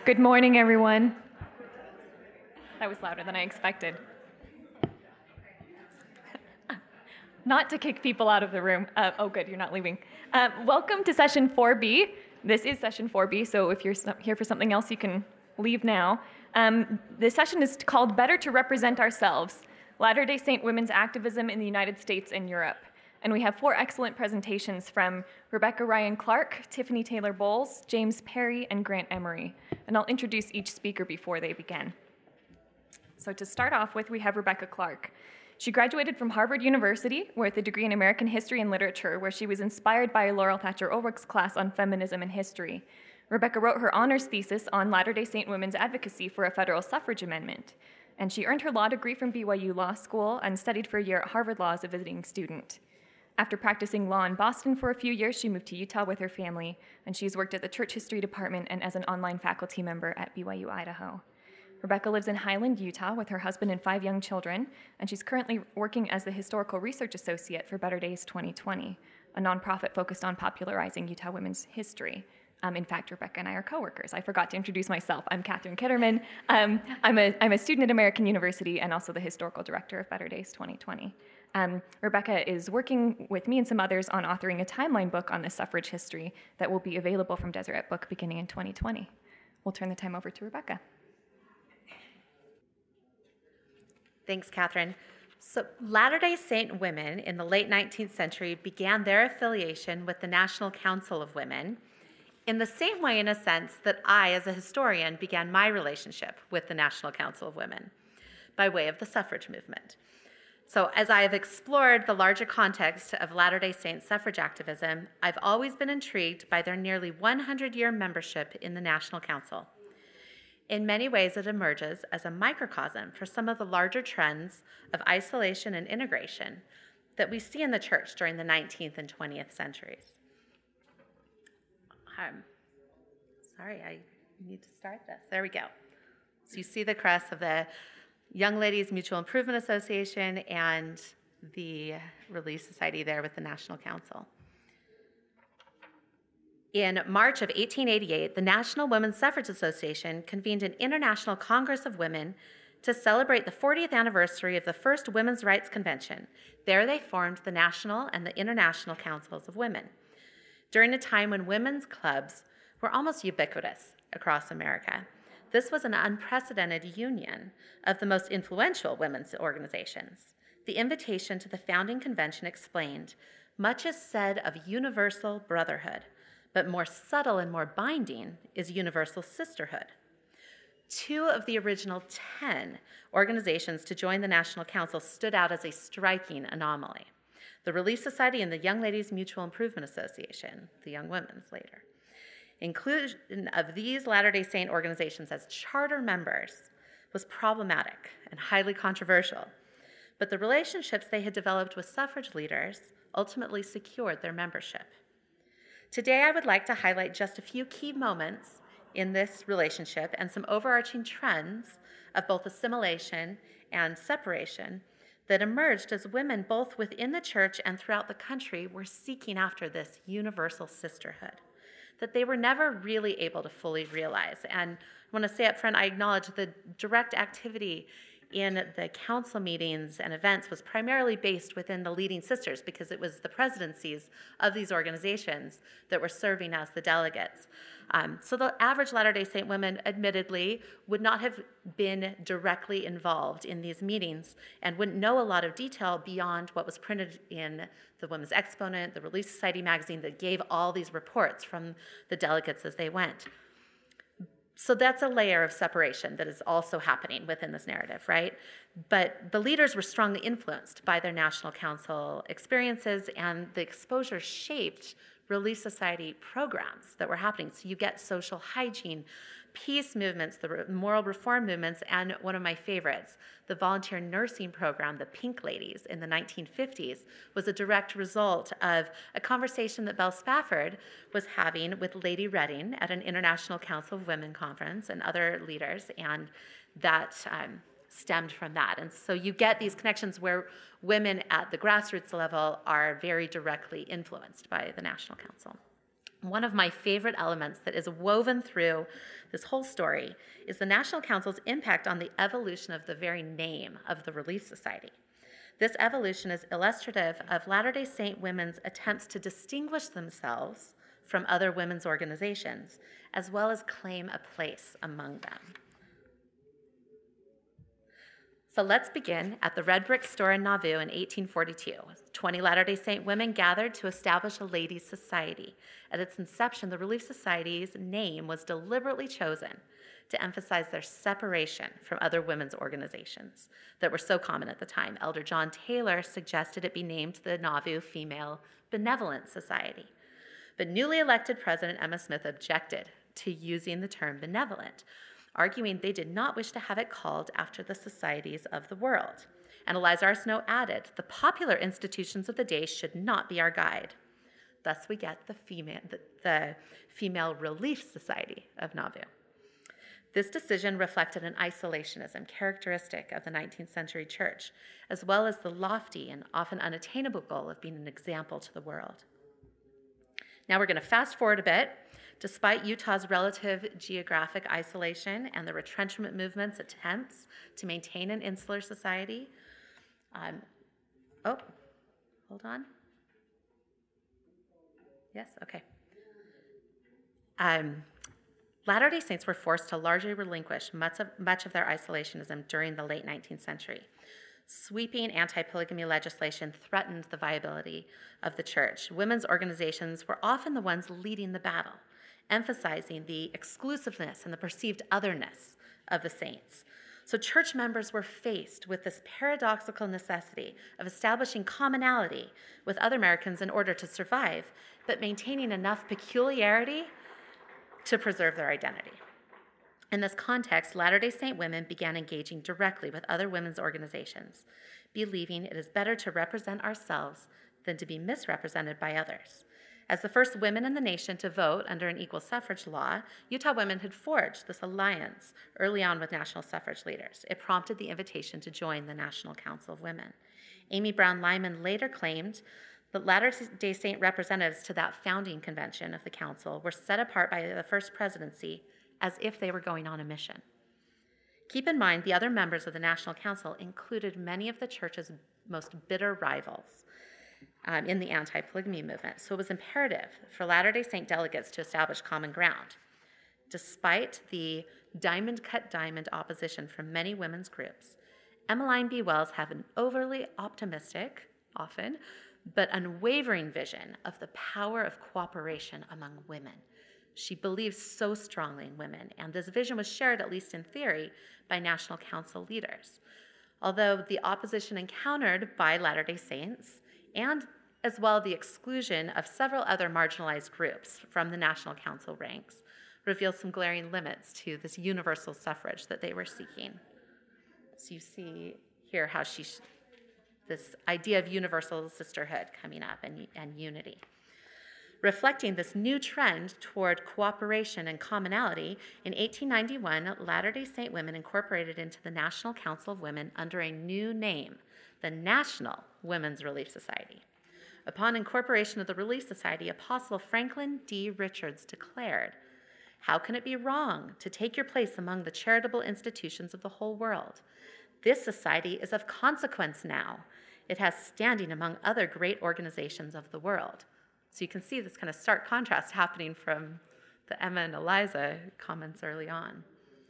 Good morning, everyone. That was louder than I expected. Not to kick people out of the room. Oh, good, you're not leaving. Welcome to session 4B. This is session 4B, so if you're here for something else, you can leave now. This session is called Better to Represent Ourselves, Latter-day Saint Women's Activism in the United States and Europe. And we have 4 excellent presentations from Rebecca Ryan Clark, Tiffany Taylor Bowles, James Perry, and Grant Emery. And I'll introduce each speaker before they begin. So to start off with, we have Rebecca Clark. She graduated from Harvard University with a degree in American History and Literature, where she was inspired by Laurel Thatcher Ulrich's class on feminism and history. Rebecca wrote her honors thesis on Latter-day Saint women's advocacy for a federal suffrage amendment. And she earned her law degree from BYU Law School and studied for a year at Harvard Law as a visiting student. After practicing law in Boston for a few years, she moved to Utah with her family, and she's worked at the Church History Department and as an online faculty member at BYU Idaho. Rebecca lives in Highland, Utah, with her husband and 5 young children, and she's currently working as the Historical Research Associate for Better Days 2020, a nonprofit focused on popularizing Utah women's history. In fact, Rebecca and I are coworkers. I forgot to introduce myself. I'm Catherine Kitterman. I'm a student at American University and also the Historical Director of Better Days 2020. Rebecca is working with me and some others on authoring a timeline book on the suffrage history that will be available from Deseret Book beginning in 2020. We'll turn the time over to Rebecca. Thanks, Catherine. So Latter-day Saint women in the late 19th century began their affiliation with the National Council of Women in the same way, in a sense, that I, as a historian, began my relationship with the National Council of Women by way of the suffrage movement. So as I have explored the larger context of Latter-day Saint suffrage activism, I've always been intrigued by their nearly 100-year membership in the National Council. In many ways, it emerges as a microcosm for some of the larger trends of isolation and integration that we see in the church during the 19th and 20th centuries. Sorry, I need to start this. There we go. So you see the crest of the Young Ladies Mutual Improvement Association and the Relief Society there with the National Council. In March of 1888, the National Women's Suffrage Association convened an International Congress of Women to celebrate the 40th anniversary of the first Women's Rights Convention. There they formed the National and the International Councils of Women. During a time when women's clubs were almost ubiquitous across America, this was an unprecedented union of the most influential women's organizations. The invitation to the founding convention explained, "Much is said of universal brotherhood, but more subtle and more binding is universal sisterhood." 2 of the original 10 organizations to join the National Council stood out as a striking anomaly: the Relief Society and the Young Ladies Mutual Improvement Association, the Young Women's later. Inclusion of these Latter-day Saint organizations as charter members was problematic and highly controversial, but the relationships they had developed with suffrage leaders ultimately secured their membership. Today, I would like to highlight just a few key moments in this relationship and some overarching trends of both assimilation and separation that emerged as women both within the church and throughout the country were seeking after this universal sisterhood that they were never really able to fully realize. And I want to say up front, I acknowledge the direct activity in the council meetings and events was primarily based within the leading sisters because it was the presidencies of these organizations that were serving as the delegates. So the average Latter-day Saint women, admittedly, would not have been directly involved in these meetings and wouldn't know a lot of detail beyond what was printed in the Women's Exponent, the Relief Society magazine that gave all these reports from the delegates as they went. So that's a layer of separation that is also happening within this narrative, right? But the leaders were strongly influenced by their National Council experiences, and the exposure shaped Relief Society programs that were happening. So you get social hygiene, peace movements, the moral reform movements, and one of my favorites, the volunteer nursing program, the Pink Ladies in the 1950s, was a direct result of a conversation that Belle Spafford was having with Lady Redding at an International Council of Women conference and other leaders, and that stemmed from that. And so you get these connections where women at the grassroots level are very directly influenced by the National Council. One of my favorite elements that is woven through this whole story is the National Council's impact on the evolution of the very name of the Relief Society. This evolution is illustrative of Latter-day Saint women's attempts to distinguish themselves from other women's organizations, as well as claim a place among them. So let's begin at the Red Brick Store in Nauvoo in 1842. 20 Latter-day Saint women gathered to establish a ladies' society. At its inception, the Relief Society's name was deliberately chosen to emphasize their separation from other women's organizations that were so common at the time. Elder John Taylor suggested it be named the Nauvoo Female Benevolent Society. But newly elected President Emma Smith objected to using the term benevolent, arguing they did not wish to have it called after the societies of the world. And Eliza R. Snow added, the popular institutions of the day should not be our guide. Thus we get the Female Relief Society of Nauvoo. This decision reflected an isolationism characteristic of the 19th century church, as well as the lofty and often unattainable goal of being an example to the world. Now we're going to fast forward a bit. Despite Utah's relative geographic isolation and the retrenchment movement's attempts to maintain an insular society, hold on. Yes, okay. Latter-day Saints were forced to largely relinquish much of their isolationism during the late 19th century. Sweeping anti-polygamy legislation threatened the viability of the church. Women's organizations were often the ones leading the battle, emphasizing the exclusiveness and the perceived otherness of the saints. So church members were faced with this paradoxical necessity of establishing commonality with other Americans in order to survive, but maintaining enough peculiarity to preserve their identity. In this context, Latter-day Saint women began engaging directly with other women's organizations, believing it is better to represent ourselves than to be misrepresented by others. As the first women in the nation to vote under an equal suffrage law, Utah women had forged this alliance early on with national suffrage leaders. It prompted the invitation to join the National Council of Women. Amy Brown Lyman later claimed that Latter-day Saint representatives to that founding convention of the council were set apart by the first presidency as if they were going on a mission. Keep in mind, the other members of the National Council included many of the church's most bitter rivals in the anti-polygamy movement, so it was imperative for Latter-day Saint delegates to establish common ground. Despite the diamond-cut diamond opposition from many women's groups, Emmeline B. Wells had an overly optimistic, often, but unwavering vision of the power of cooperation among women. She believed so strongly in women, and this vision was shared, at least in theory, by National Council leaders. Although the opposition encountered by Latter-day Saints, and as well the exclusion of several other marginalized groups from the National Council ranks, revealed some glaring limits to this universal suffrage that they were seeking. So you see here how this idea of universal sisterhood coming up and unity. Reflecting this new trend toward cooperation and commonality, in 1891, Latter-day Saint women incorporated into the National Council of Women under a new name, the National Women's Relief Society. Upon incorporation of the Relief Society, Apostle Franklin D. Richards declared, "How can it be wrong to take your place among the charitable institutions of the whole world? This society is of consequence now. It has standing among other great organizations of the world." So you can see this kind of stark contrast happening from the Emma and Eliza comments early on.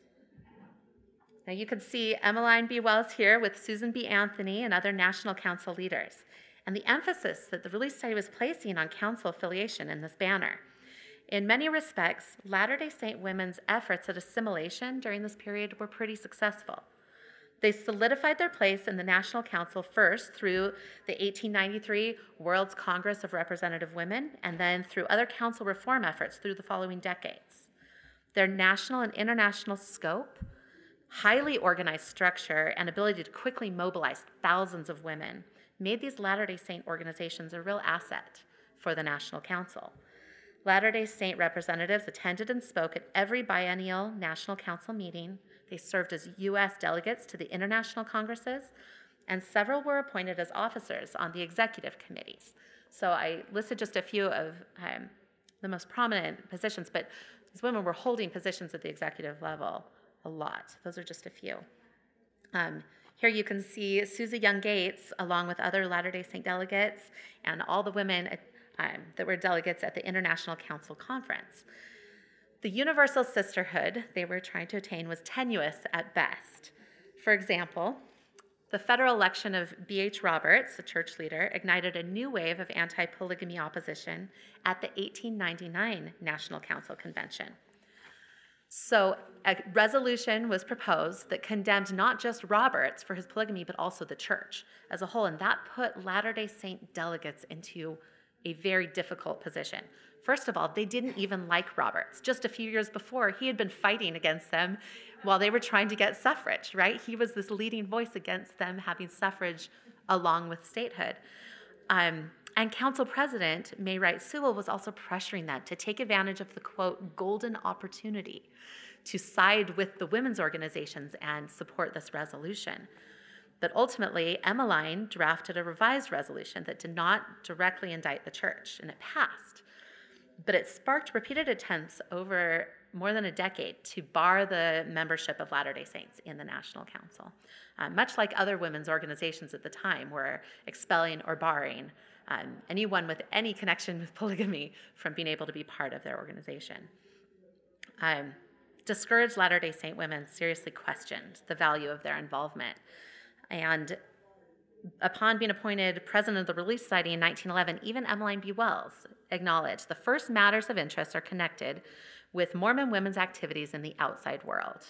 Now you can see Emmeline B. Wells here with Susan B. Anthony and other National Council leaders, and the emphasis that the Relief Society was placing on council affiliation in this banner. In many respects, Latter-day Saint women's efforts at assimilation during this period were pretty successful. They solidified their place in the National Council first through the 1893 World's Congress of Representative Women, and then through other council reform efforts through the following decades. Their national and international scope, highly organized structure, and ability to quickly mobilize thousands of women made these Latter-day Saint organizations a real asset for the National Council. Latter-day Saint representatives attended and spoke at every biennial National Council meeting. They served as U.S. delegates to the international congresses, and several were appointed as officers on the executive committees. So I listed just a few of the most prominent positions, but these women were holding positions at the executive level a lot. Those are just a few. Here you can see Susie Young Gates, along with other Latter-day Saint delegates, and all the women that were delegates at the International Council Conference. The universal sisterhood they were trying to attain was tenuous at best. For example, the federal election of B.H. Roberts, a church leader, ignited a new wave of anti-polygamy opposition at the 1899 National Council Convention. So a resolution was proposed that condemned not just Roberts for his polygamy, but also the church as a whole, and that put Latter-day Saint delegates into a very difficult position. First of all, they didn't even like Roberts. Just a few years before, he had been fighting against them while they were trying to get suffrage, right? He was this leading voice against them having suffrage along with statehood. And Council President May Wright Sewell was also pressuring them to take advantage of the, quote, golden opportunity to side with the women's organizations and support this resolution. But ultimately, Emmeline drafted a revised resolution that did not directly indict the church, and it passed. But it sparked repeated attempts over more than a decade to bar the membership of Latter-day Saints in the National Council, much like other women's organizations at the time were expelling or barring anyone with any connection with polygamy from being able to be part of their organization. Discouraged Latter-day Saint women seriously questioned the value of their involvement. And upon being appointed president of the Relief Society in 1911, even Emmeline B. Wells acknowledged the first matters of interest are connected with Mormon women's activities in the outside world.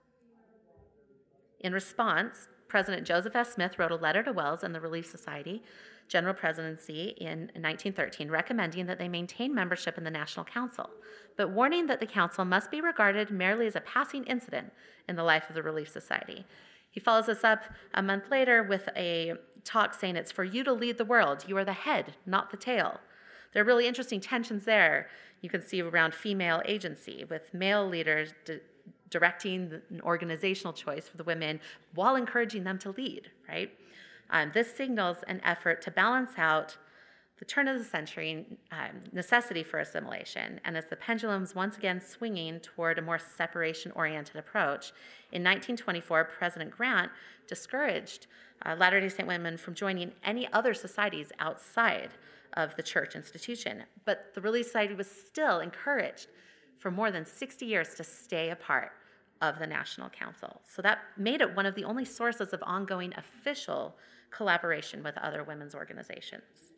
In response, President Joseph S. Smith wrote a letter to Wells and the Relief Society General Presidency in 1913 recommending that they maintain membership in the National Council, but warning that the council must be regarded merely as a passing incident in the life of the Relief Society. He follows this up a month later with a talk saying it's for you to lead the world. You are the head, not the tail. There are really interesting tensions there you can see around female agency, with male leaders directing an organizational choice for the women while encouraging them to lead, right? This signals an effort to balance out the turn of the century necessity for assimilation, and as the pendulum's once again swinging toward a more separation-oriented approach, in 1924, President Grant discouraged Latter-day Saint women from joining any other societies outside of the church institution, but the Relief Society was still encouraged for more than 60 years to stay a part of the National Council. So that made it one of the only sources of ongoing official collaboration with other women's organizations.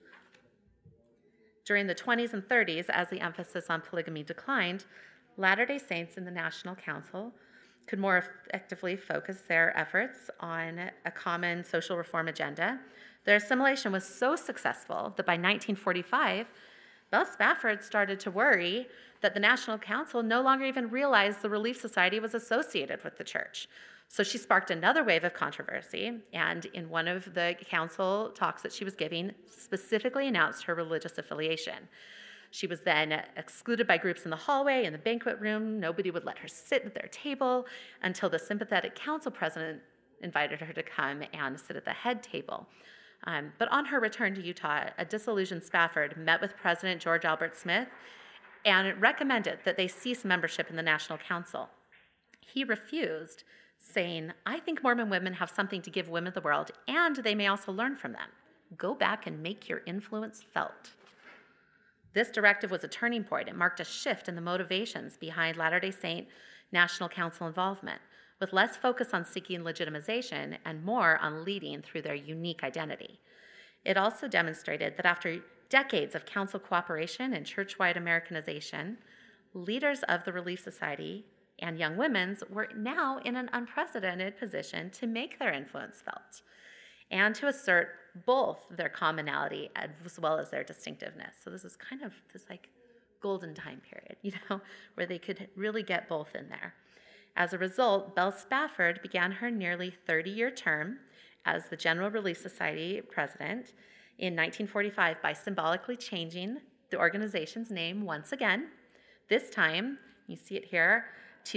During the 20s and 30s, as the emphasis on polygamy declined, Latter-day Saints in the National Council could more effectively focus their efforts on a common social reform agenda. Their assimilation was so successful that by 1945, Belle Spafford started to worry that the National Council no longer even realized the Relief Society was associated with the church. So she sparked another wave of controversy, and in one of the council talks that she was giving, specifically announced her religious affiliation. She was then excluded by groups in the hallway, in the banquet room. Nobody would let her sit at their table until the sympathetic council president invited her to come and sit at the head table. But on her return to Utah, a disillusioned Spafford met with President George Albert Smith and recommended that they cease membership in the National Council. He refused, saying, "I think Mormon women have something to give women of the world, and they may also learn from them. Go back and make your influence felt." This directive was a turning point. It marked a shift in the motivations behind Latter-day Saint National Council involvement, with less focus on seeking legitimization and more on leading through their unique identity. It also demonstrated that after decades of council cooperation and church-wide Americanization, leaders of the Relief Society and Young Women's were now in an unprecedented position to make their influence felt and to assert both their commonality as well as their distinctiveness. So this is kind of this like golden time period, where they could really get both in there. As a result, Belle Spafford began her nearly 30-year term as the General Relief Society president in 1945 by symbolically changing the organization's name once again. This time, you see it here,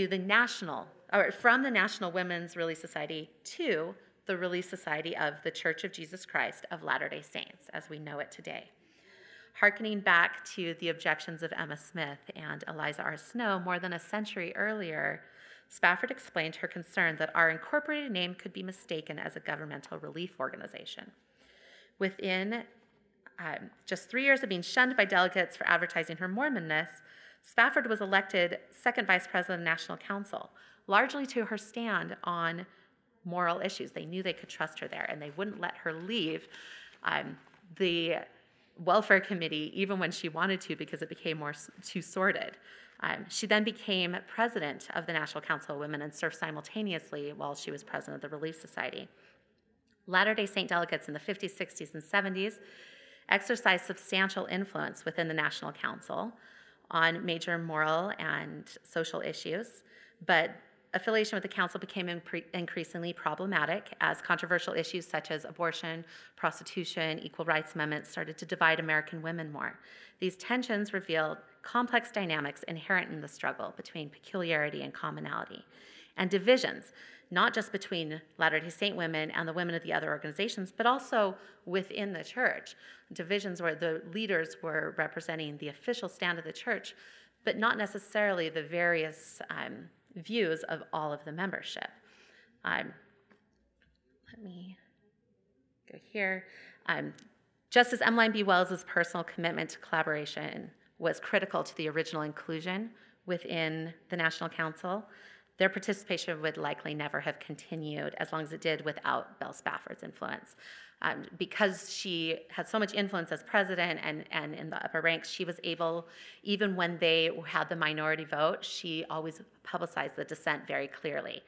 from the National Women's Relief Society to the Relief Society of the Church of Jesus Christ of Latter-day Saints, as we know it today. Harkening back to the objections of Emma Smith and Eliza R. Snow more than a century earlier, Spafford explained her concern that our incorporated name could be mistaken as a governmental relief organization. Within just 3 years of being shunned by delegates for advertising her Mormonness, Spafford was elected second vice president of National Council, largely to her stand on moral issues. They knew they could trust her there, and they wouldn't let her leave the welfare committee even when she wanted to, because it became too sordid. She then became president of the National Council of Women and served simultaneously while she was president of the Relief Society. Latter-day Saint delegates in the 50s, 60s, and 70s exercised substantial influence within the National Council on major moral and social issues, but affiliation with the council became increasingly problematic as controversial issues such as abortion, prostitution, equal rights amendments started to divide American women more. These tensions revealed complex dynamics inherent in the struggle between peculiarity and commonality, and divisions, not just between Latter-day Saint women and the women of the other organizations, but also within the church. Divisions where the leaders were representing the official stand of the church, but not necessarily the various views of all of the membership. Let me go here. Just as Emmeline B. Wells' personal commitment to collaboration was critical to the original inclusion within the National Council, their participation would likely never have continued as long as it did without Belle Spafford's influence. Because she had so much influence as president and in the upper ranks, she was able, even when they had the minority vote, she always publicized the dissent very clearly.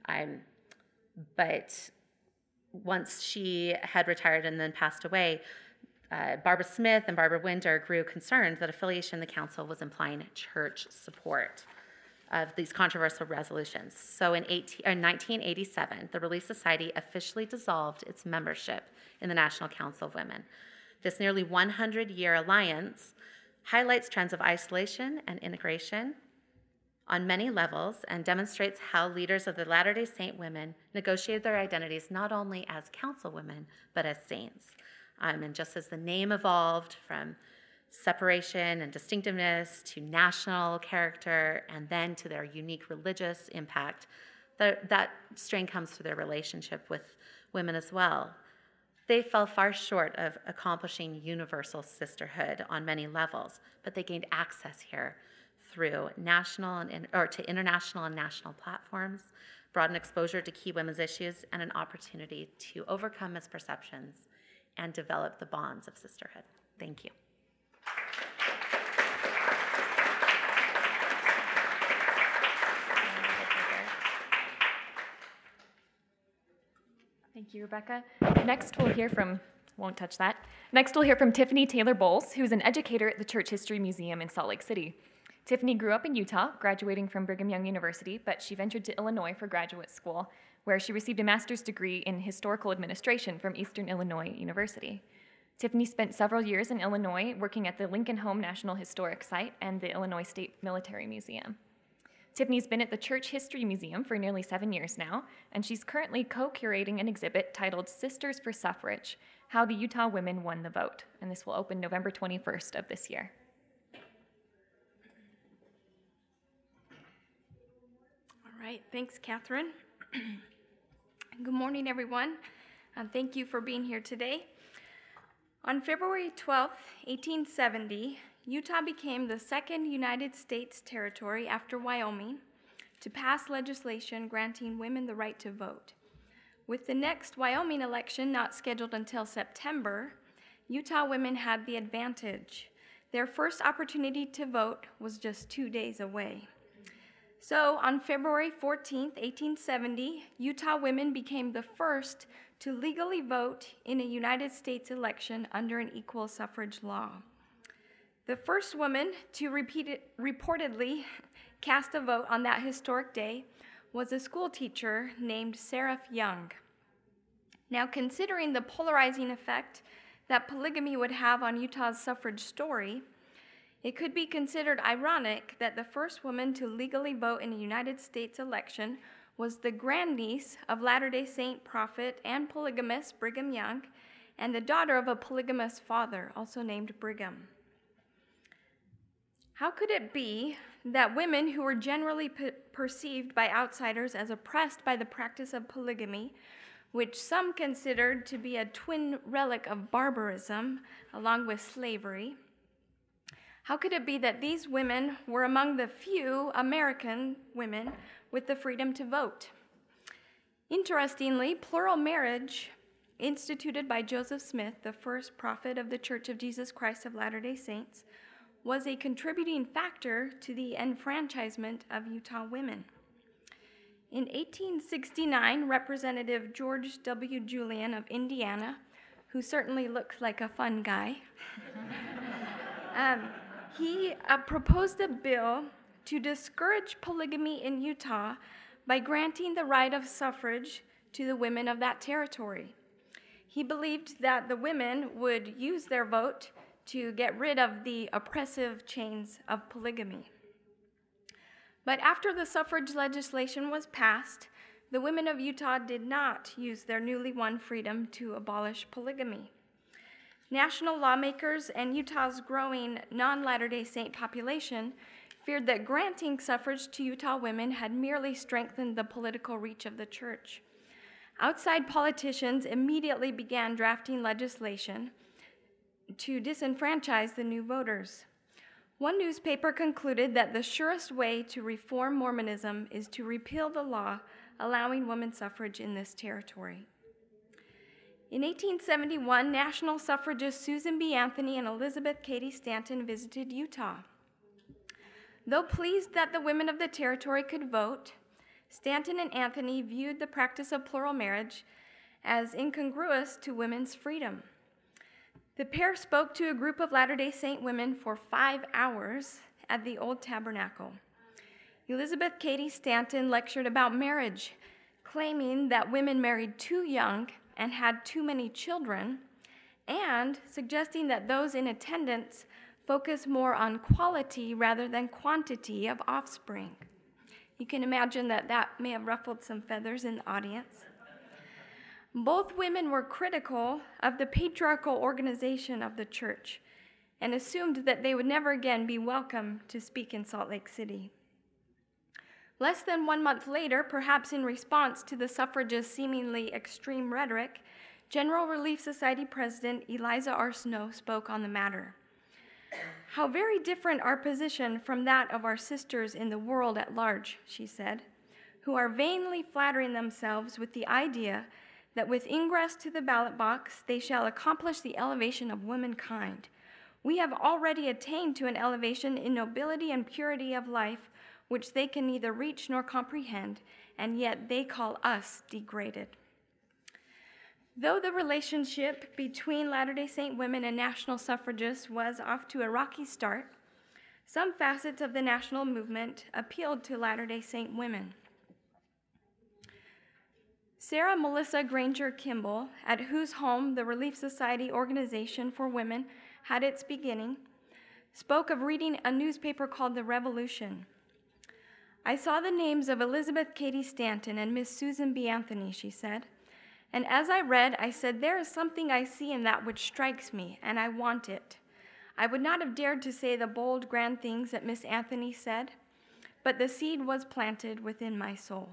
But once she had retired and then passed away, Barbara Smith and Barbara Winder grew concerned that affiliation in the council was implying church support of these controversial resolutions. So in 1987, the Relief Society officially dissolved its membership in the National Council of Women. This nearly 100-year alliance highlights trends of isolation and integration on many levels and demonstrates how leaders of the Latter-day Saint women negotiated their identities not only as councilwomen, but as saints. And just as the name evolved from separation and distinctiveness to national character and then to their unique religious impact, that strain comes to their relationship with women as well. They fell far short of accomplishing universal sisterhood on many levels, but they gained access here through national to international and national platforms, broadened exposure to key women's issues, and an opportunity to overcome misperceptions and develop the bonds of sisterhood. Thank you. Thank you, Rebecca. Next, we'll hear from Tiffany Taylor Bowles, who's an educator at the Church History Museum in Salt Lake City. Tiffany grew up in Utah, graduating from Brigham Young University, but she ventured to Illinois for graduate school, where she received a master's degree in historical administration from Eastern Illinois University. Tiffany spent several years in Illinois working at the Lincoln Home National Historic Site and the Illinois State Military Museum. Tiffany's been at the Church History Museum for nearly 7 years now, and she's currently co-curating an exhibit titled Sisters for Suffrage, How the Utah Women Won the Vote, and this will open November 21st of this year. All right, thanks, Catherine. Good morning, everyone. Thank you for being here today. On February 12, 1870, Utah became the second United States territory after Wyoming to pass legislation granting women the right to vote. With the next Wyoming election not scheduled until September, Utah women had the advantage. Their first opportunity to vote was just 2 days away. So on February 14, 1870, Utah women became the first to legally vote in a United States election under an equal suffrage law. The first woman to reportedly cast a vote on that historic day was a school teacher named Seraph Young. Now, considering the polarizing effect that polygamy would have on Utah's suffrage story, it could be considered ironic that the first woman to legally vote in a United States election was the grandniece of Latter-day Saint prophet and polygamist Brigham Young, and the daughter of a polygamous father, also named Brigham. How could it be that women who were generally perceived by outsiders as oppressed by the practice of polygamy, which some considered to be a twin relic of barbarism along with slavery, how could it be that these women were among the few American women with the freedom to vote? Interestingly, plural marriage, instituted by Joseph Smith, the first prophet of the Church of Jesus Christ of Latter-day Saints, was a contributing factor to the enfranchisement of Utah women. In 1869, Representative George W. Julian of Indiana, who certainly looks like a fun guy, he proposed a bill to discourage polygamy in Utah by granting the right of suffrage to the women of that territory. He believed that the women would use their vote to get rid of the oppressive chains of polygamy. But after the suffrage legislation was passed, the women of Utah did not use their newly won freedom to abolish polygamy. National lawmakers and Utah's growing non-Latter-day Saint population feared that granting suffrage to Utah women had merely strengthened the political reach of the church. Outside politicians immediately began drafting legislation to disenfranchise the new voters. One newspaper concluded that the surest way to reform Mormonism is to repeal the law allowing women suffrage in this territory. In 1871, national suffragists Susan B. Anthony and Elizabeth Cady Stanton visited Utah. Though pleased that the women of the territory could vote, Stanton and Anthony viewed the practice of plural marriage as incongruous to women's freedom. The pair spoke to a group of Latter-day Saint women for 5 hours at the Old Tabernacle. Elizabeth Cady Stanton lectured about marriage, claiming that women married too young and had too many children, and suggesting that those in attendance focus more on quality rather than quantity of offspring. You can imagine that may have ruffled some feathers in the audience. Both women were critical of the patriarchal organization of the church and assumed that they would never again be welcome to speak in Salt Lake City. Less than 1 month later, perhaps in response to the suffragists' seemingly extreme rhetoric, General Relief Society President Eliza R. Snow spoke on the matter. "How very different our position from that of our sisters in the world at large," she said, "who are vainly flattering themselves with the idea that with ingress to the ballot box, they shall accomplish the elevation of womankind. We have already attained to an elevation in nobility and purity of life, which they can neither reach nor comprehend, and yet they call us degraded." Though the relationship between Latter-day Saint women and national suffragists was off to a rocky start, some facets of the national movement appealed to Latter-day Saint women. Sarah Melissa Granger Kimball, at whose home the Relief Society Organization for Women had its beginning, spoke of reading a newspaper called The Revolution. "I saw the names of Elizabeth Cady Stanton and Miss Susan B. Anthony," she said, "and as I read, I said, there is something I see in that which strikes me, and I want it. I would not have dared to say the bold, grand things that Miss Anthony said, but the seed was planted within my soul."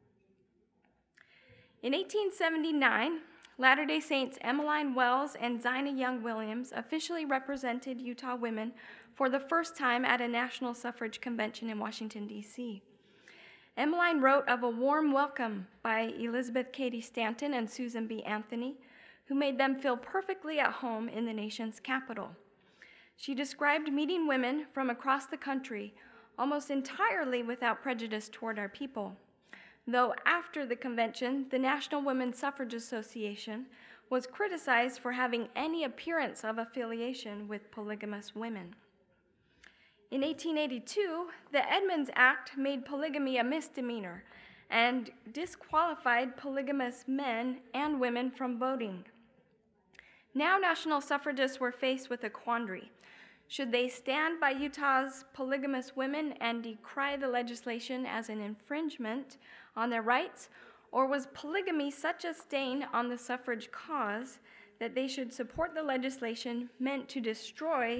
In 1879, Latter-day Saints Emmeline Wells and Zina Young Williams officially represented Utah women for the first time at a national suffrage convention in Washington, D.C. Emmeline wrote of a warm welcome by Elizabeth Cady Stanton and Susan B. Anthony, who made them feel perfectly at home in the nation's capital. She described meeting women from across the country almost entirely without prejudice toward our people. Though after the convention, the National Women's Suffrage Association was criticized for having any appearance of affiliation with polygamous women. In 1882, the Edmunds Act made polygamy a misdemeanor and disqualified polygamous men and women from voting. Now national suffragists were faced with a quandary. Should they stand by Utah's polygamous women and decry the legislation as an infringement on their rights, or was polygamy such a stain on the suffrage cause that they should support the legislation meant to destroy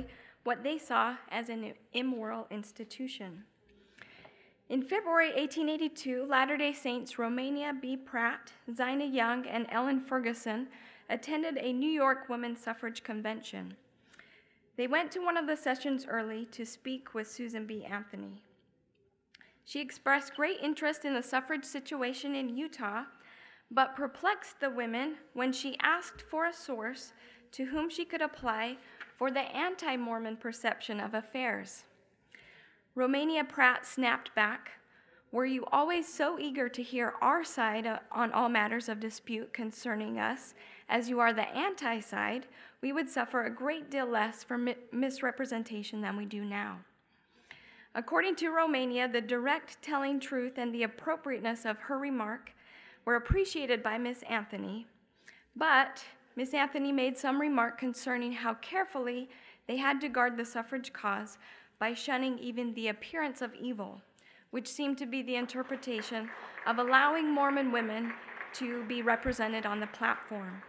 what they saw as an immoral institution. In February 1882, Latter-day Saints Romania B. Pratt, Zina Young, and Ellen Ferguson attended a New York women's suffrage convention. They went to one of the sessions early to speak with Susan B. Anthony. She expressed great interest in the suffrage situation in Utah, but perplexed the women when she asked for a source to whom she could apply for the anti-Mormon perception of affairs. Romania Pratt snapped back, "Were you always so eager to hear our side on all matters of dispute concerning us, as you are the anti-side, we would suffer a great deal less from misrepresentation than we do now." According to Romania, the direct telling truth and the appropriateness of her remark were appreciated by Miss Anthony, but Miss Anthony made some remark concerning how carefully they had to guard the suffrage cause by shunning even the appearance of evil, which seemed to be the interpretation of allowing Mormon women to be represented on the platform.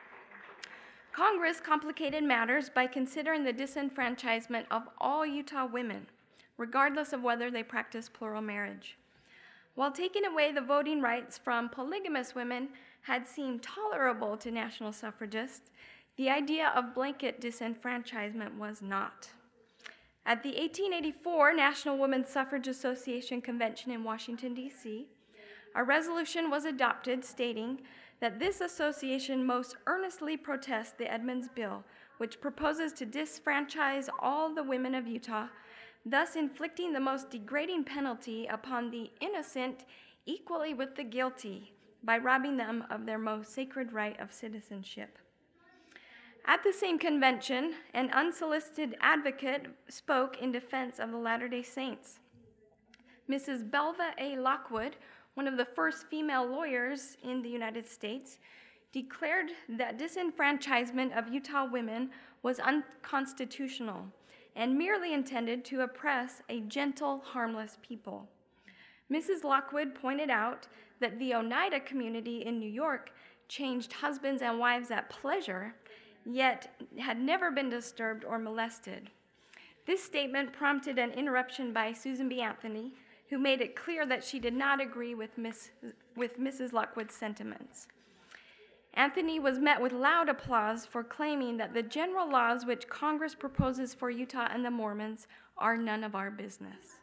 Congress complicated matters by considering the disenfranchisement of all Utah women, regardless of whether they practiced plural marriage. While taking away the voting rights from polygamous women had seemed tolerable to national suffragists, the idea of blanket disenfranchisement was not. At the 1884 National Women's Suffrage Association Convention in Washington, D.C., a resolution was adopted stating that this association most earnestly protests the Edmunds Bill, which proposes to disfranchise all the women of Utah, thus inflicting the most degrading penalty upon the innocent equally with the guilty by robbing them of their most sacred right of citizenship. At the same convention, an unsolicited advocate spoke in defense of the Latter-day Saints. Mrs. Belva A. Lockwood, one of the first female lawyers in the United States, declared that disenfranchisement of Utah women was unconstitutional and merely intended to oppress a gentle, harmless people. Mrs. Lockwood pointed out that the Oneida community in New York changed husbands and wives at pleasure, yet had never been disturbed or molested. This statement prompted an interruption by Susan B. Anthony, who made it clear that she did not agree with Mrs. Lockwood's sentiments. Anthony was met with loud applause for claiming that the general laws which Congress proposes for Utah and the Mormons are none of our business.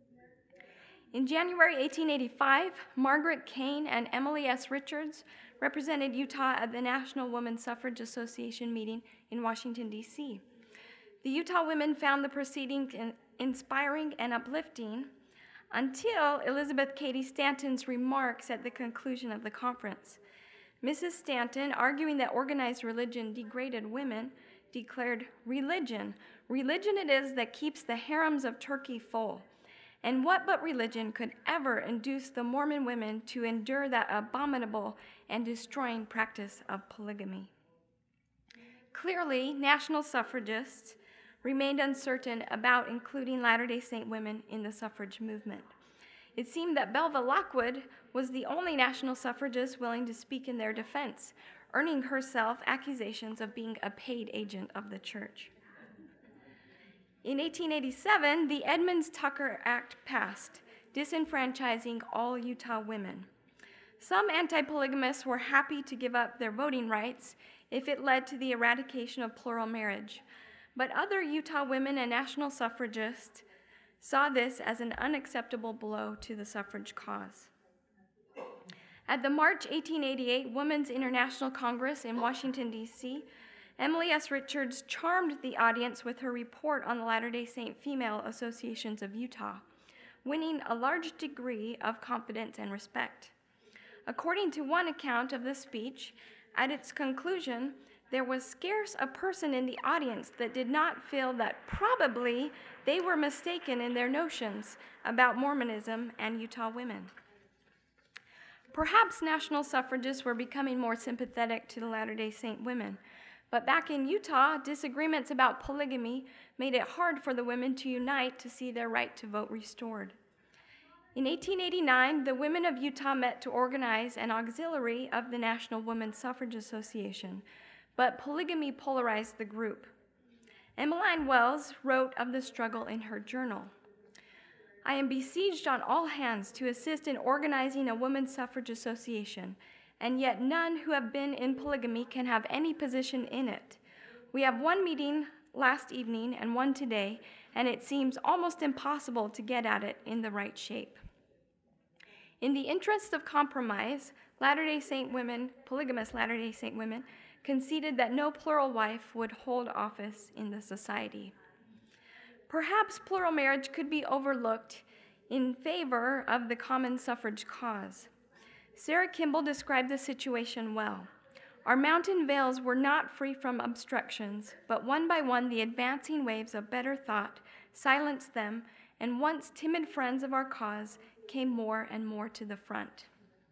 In January 1885, Margaret Kane and Emily S. Richards represented Utah at the National Women's Suffrage Association meeting in Washington, D.C. The Utah women found the proceeding inspiring and uplifting until Elizabeth Cady Stanton's remarks at the conclusion of the conference. Mrs. Stanton, arguing that organized religion degraded women, declared, "Religion it is that keeps the harems of Turkey full. And what but religion could ever induce the Mormon women to endure that abominable and destroying practice of polygamy?" Clearly, national suffragists remained uncertain about including Latter-day Saint women in the suffrage movement. It seemed that Belva Lockwood was the only national suffragist willing to speak in their defense, earning herself accusations of being a paid agent of the church. In 1887, the Edmunds-Tucker Act passed, disenfranchising all Utah women. Some anti-polygamists were happy to give up their voting rights if it led to the eradication of plural marriage, but other Utah women and national suffragists saw this as an unacceptable blow to the suffrage cause. At the March 1888 Women's International Congress in Washington, D.C., Emily S. Richards charmed the audience with her report on the Latter-day Saint Female Associations of Utah, winning a large degree of confidence and respect. According to one account of the speech, at its conclusion, there was scarce a person in the audience that did not feel that probably they were mistaken in their notions about Mormonism and Utah women. Perhaps national suffragists were becoming more sympathetic to the Latter-day Saint women, but back in Utah, disagreements about polygamy made it hard for the women to unite to see their right to vote restored. In 1889, the women of Utah met to organize an auxiliary of the National Women's Suffrage Association, but polygamy polarized the group. Emmeline Wells wrote of the struggle in her journal. I am besieged on all hands to assist in organizing a women's suffrage association, and yet none who have been in polygamy can have any position in it. We have one meeting last evening and one today, and it seems almost impossible to get at it in the right shape. In the interest of compromise, Latter-day Saint women, polygamous Latter-day Saint women, conceded that no plural wife would hold office in the society. Perhaps plural marriage could be overlooked in favor of the common suffrage cause. Sarah Kimball described the situation well. Our mountain vales were not free from obstructions, but one by one the advancing waves of better thought silenced them, and once timid friends of our cause came more and more to the front.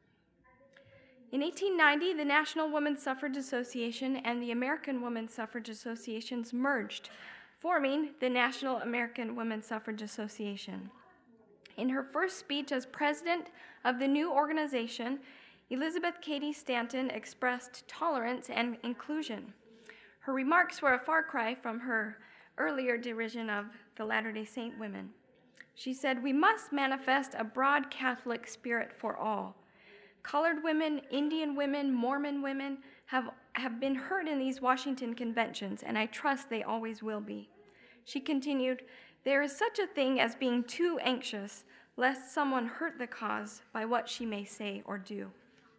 In 1890, the National Women's Suffrage Association and the American Women's Suffrage Associations merged, forming the National American Women's Suffrage Association. In her first speech as president of the new organization, Elizabeth Cady Stanton expressed tolerance and inclusion. Her remarks were a far cry from her earlier derision of the Latter-day Saint women. She said, "We must manifest a broad Catholic spirit for all. Colored women, Indian women, Mormon women have been heard in these Washington conventions, and I trust they always will be." She continued, "There is such a thing as being too anxious, lest someone hurt the cause by what she may say or do."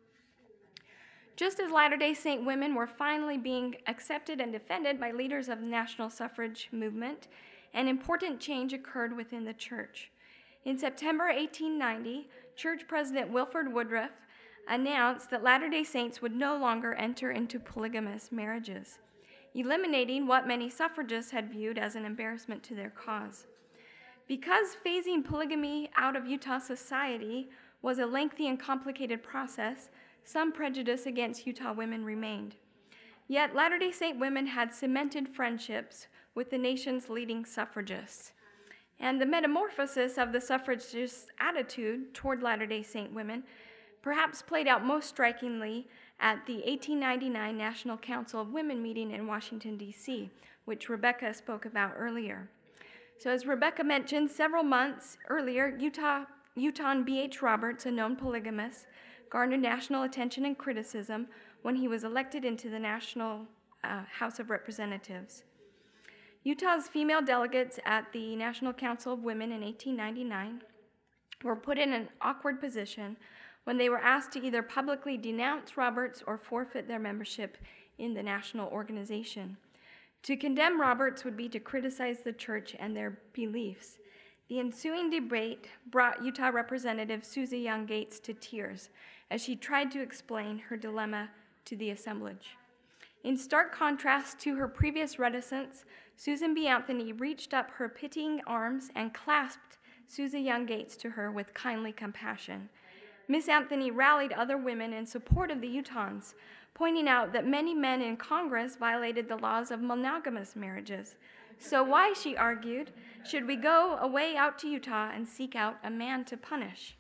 Just as Latter-day Saint women were finally being accepted and defended by leaders of the national suffrage movement, an important change occurred within the church. In September 1890, Church President Wilford Woodruff announced that Latter-day Saints would no longer enter into polygamous marriages, eliminating what many suffragists had viewed as an embarrassment to their cause. Because phasing polygamy out of Utah society was a lengthy and complicated process, some prejudice against Utah women remained. Yet Latter-day Saint women had cemented friendships with the nation's leading suffragists. And the metamorphosis of the suffragists' attitude toward Latter-day Saint women perhaps played out most strikingly at the 1899 National Council of Women meeting in Washington, D.C., which Rebecca spoke about earlier. So as Rebecca mentioned, several months earlier, Utahn B.H. Roberts, a known polygamist, garnered national attention and criticism when he was elected into the National House of Representatives. Utah's female delegates at the National Council of Women in 1899 were put in an awkward position when they were asked to either publicly denounce Roberts or forfeit their membership in the national organization. To condemn Roberts would be to criticize the church and their beliefs. The ensuing debate brought Utah Representative Susie Young Gates to tears as she tried to explain her dilemma to the assemblage. In stark contrast to her previous reticence, Susan B. Anthony reached up her pitying arms and clasped Susie Young Gates to her with kindly compassion. Miss Anthony rallied other women in support of the Utahns, pointing out that many men in Congress violated the laws of monogamous marriages. So why, she argued, should we go away out to Utah and seek out a man to punish?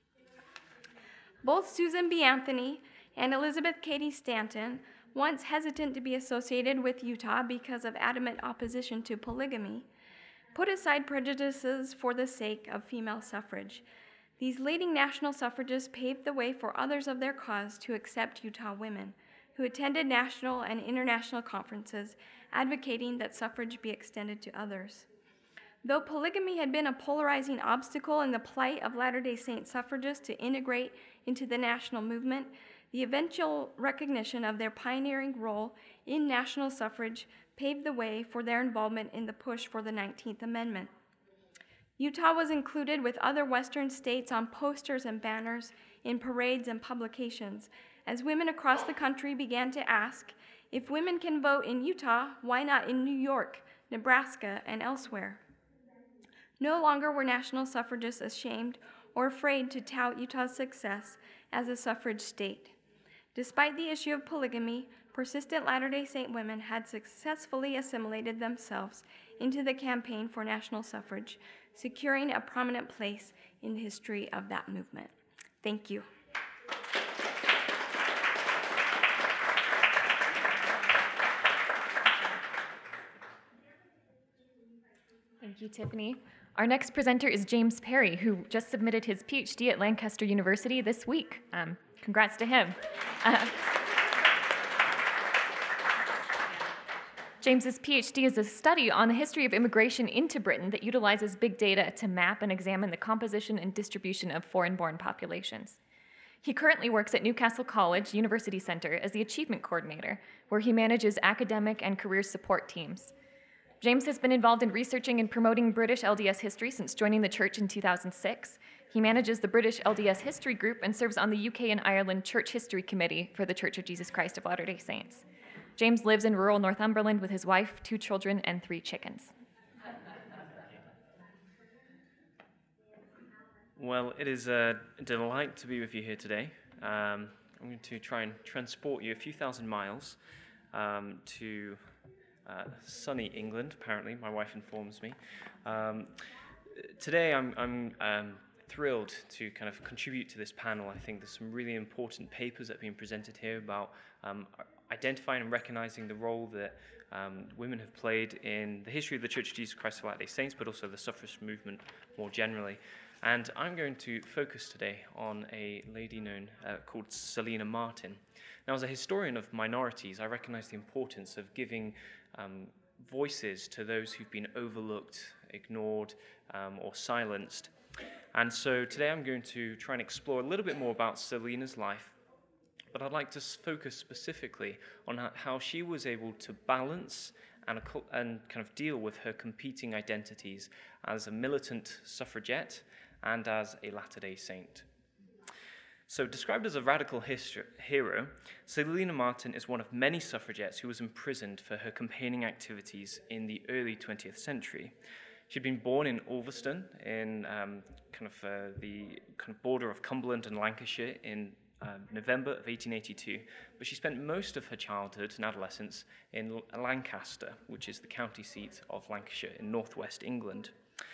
Both Susan B. Anthony and Elizabeth Cady Stanton, once hesitant to be associated with Utah because of adamant opposition to polygamy, put aside prejudices for the sake of female suffrage. These leading national suffragists paved the way for others of their cause to accept Utah women, who attended national and international conferences advocating that suffrage be extended to others. Though polygamy had been a polarizing obstacle in the plight of Latter-day Saint suffragists to integrate into the national movement, the eventual recognition of their pioneering role in national suffrage paved the way for their involvement in the push for the 19th Amendment. Utah was included with other Western states on posters and banners, in parades and publications, as women across the country began to ask, if women can vote in Utah, why not in New York, Nebraska, and elsewhere? No longer were national suffragists ashamed or afraid to tout Utah's success as a suffrage state. Despite the issue of polygamy, persistent Latter-day Saint women had successfully assimilated themselves into the campaign for national suffrage, securing a prominent place in the history of that movement. Thank you. you, Tiffany. Our next presenter is James Perry, who just submitted his PhD at Lancaster University this week. Congrats to him. James's PhD is a study on the history of immigration into Britain that utilizes big data to map and examine the composition and distribution of foreign-born populations. He currently works at Newcastle College University Centre as the Achievement Coordinator, where he manages academic and career support teams. James has been involved in researching and promoting British LDS history since joining the church in 2006. He manages the British LDS History Group and serves on the UK and Ireland Church History Committee for the Church of Jesus Christ of Latter-day Saints. James lives in rural Northumberland with his wife, 2 children, and 3 chickens. Well, it is a delight to be with you here today. I'm going to try and transport you a few thousand miles to sunny England, apparently, my wife informs me. Today I'm thrilled to kind of contribute to this panel. I think there's some really important papers that are being presented here about identifying and recognizing the role that women have played in the history of the Church of Jesus Christ of Latter-day Saints, but also the suffrage movement more generally. And I'm going to focus today on a lady known called Selina Martin. Now, as a historian of minorities, I recognize the importance of giving voices to those who've been overlooked, ignored, or silenced. And so today I'm going to try and explore a little bit more about Selina's life, but I'd like to focus specifically on how she was able to balance and kind of deal with her competing identities as a militant suffragette and as a Latter-day Saint. So, described as a radical hero, Selina Martin is one of many suffragettes who was imprisoned for her campaigning activities in the early 20th century. She'd been born in Ulverston, in the border of Cumberland and Lancashire, in November of 1882, but she spent most of her childhood and adolescence in Lancaster, which is the county seat of Lancashire in northwest England.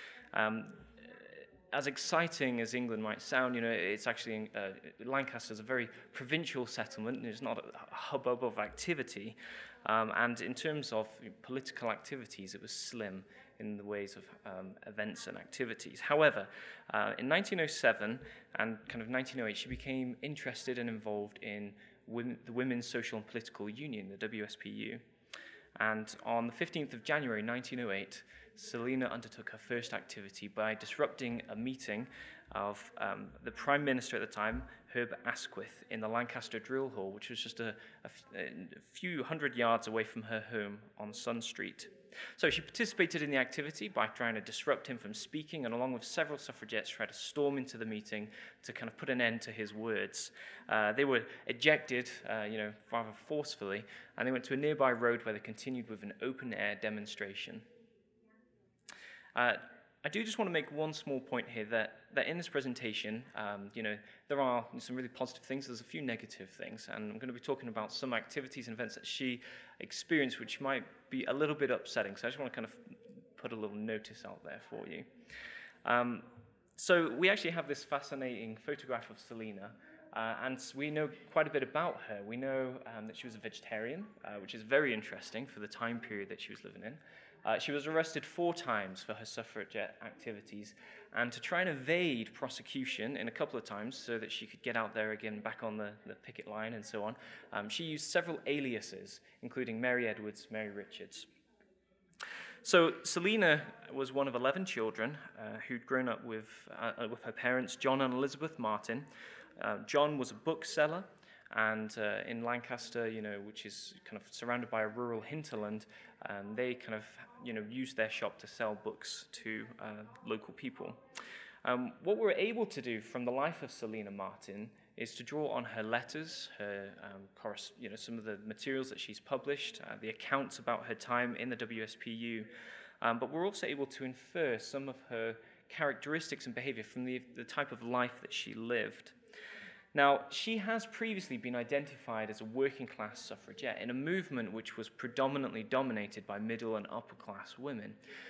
As exciting as England might sound, it's actually, Lancaster's a very provincial settlement. There's not a hubbub of activity. And in terms of political activities, it was slim in the ways of events and activities. However, in 1907 and kind of 1908, she became interested and involved in the Women's Social and Political Union, the WSPU. And on the 15th of January 1908, Selina undertook her first activity by disrupting a meeting of the Prime Minister at the time, Herb Asquith, in the Lancaster Drill Hall, which was just a few hundred yards away from her home on Sun Street. So she participated in the activity by trying to disrupt him from speaking, and along with several suffragettes, tried to storm into the meeting to kind of put an end to his words. They were ejected, rather forcefully, and they went to a nearby road where they continued with an open-air demonstration. I do just want to make one small point here that in this presentation, there are some really positive things. There's a few negative things, and I'm going to be talking about some activities and events that she experienced, which might be a little bit upsetting. So I just want to kind of put a little notice out there for you. So we actually have this fascinating photograph of Selina, and we know quite a bit about her. We know that she was a vegetarian, which is very interesting for the time period that she was living in. She was arrested 4 times for her suffragette activities, and to try and evade prosecution in a couple of times so that she could get out there again back on the picket line and so on, she used several aliases, including Mary Edwards, Mary Richards. So Selina was one of 11 children who'd grown up with her parents, John and Elizabeth Martin. John was a bookseller, and in Lancaster, which is kind of surrounded by a rural hinterland, they kind of, used their shop to sell books to local people. What we're able to do from the life of Selina Martin is to draw on her letters, her some of the materials that she's published, the accounts about her time in the WSPU, but we're also able to infer some of her characteristics and behavior from the type of life that she lived. Now, she has previously been identified as a working-class suffragette in a movement which was predominantly dominated by middle and upper-class women.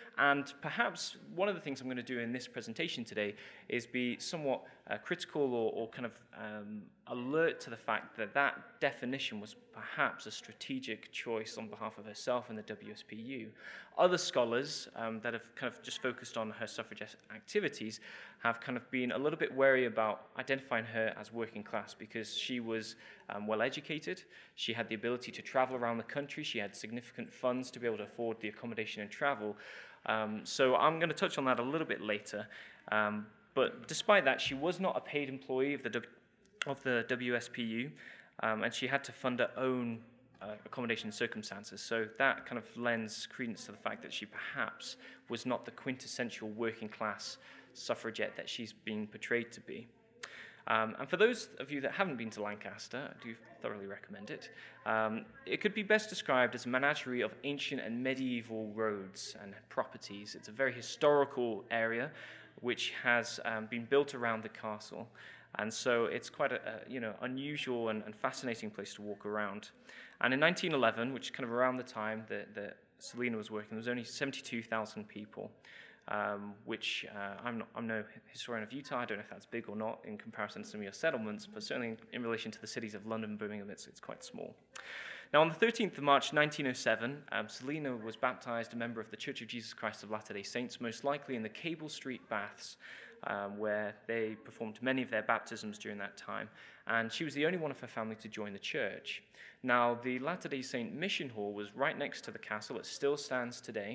And perhaps one of the things I'm going to do in this presentation today is be somewhat critical or kind of alert to the fact that that definition was perhaps a strategic choice on behalf of herself and the WSPU. Other scholars that have kind of just focused on her suffragette activities have kind of been a little bit wary about identifying her as working class because she was well educated, she had the ability to travel around the country, she had significant funds to be able to afford the accommodation and travel. So I'm going to touch on that a little bit later. But despite that, she was not a paid employee of the WSPU, and she had to fund her own accommodation circumstances. So that kind of lends credence to the fact that she perhaps was not the quintessential working class suffragette that she's being portrayed to be. And for those of you that haven't been to Lancaster, I do thoroughly recommend it. It could be best described as a menagerie of ancient and medieval roads and properties. It's a very historical area which has been built around the castle. And so it's quite a unusual and fascinating place to walk around. And in 1911, which is kind of around the time that Selina was working, there was only 72,000 people, which I'm no historian of Utah. I don't know if that's big or not in comparison to some of your settlements, but certainly in relation to the cities of London and Birmingham, it's quite small. Now, on the 13th of March, 1907, Selina was baptized a member of the Church of Jesus Christ of Latter-day Saints, most likely in the Cable Street Baths, where they performed many of their baptisms during that time. And she was the only one of her family to join the church. Now, the Latter-day Saint Mission Hall was right next to the castle. It still stands today.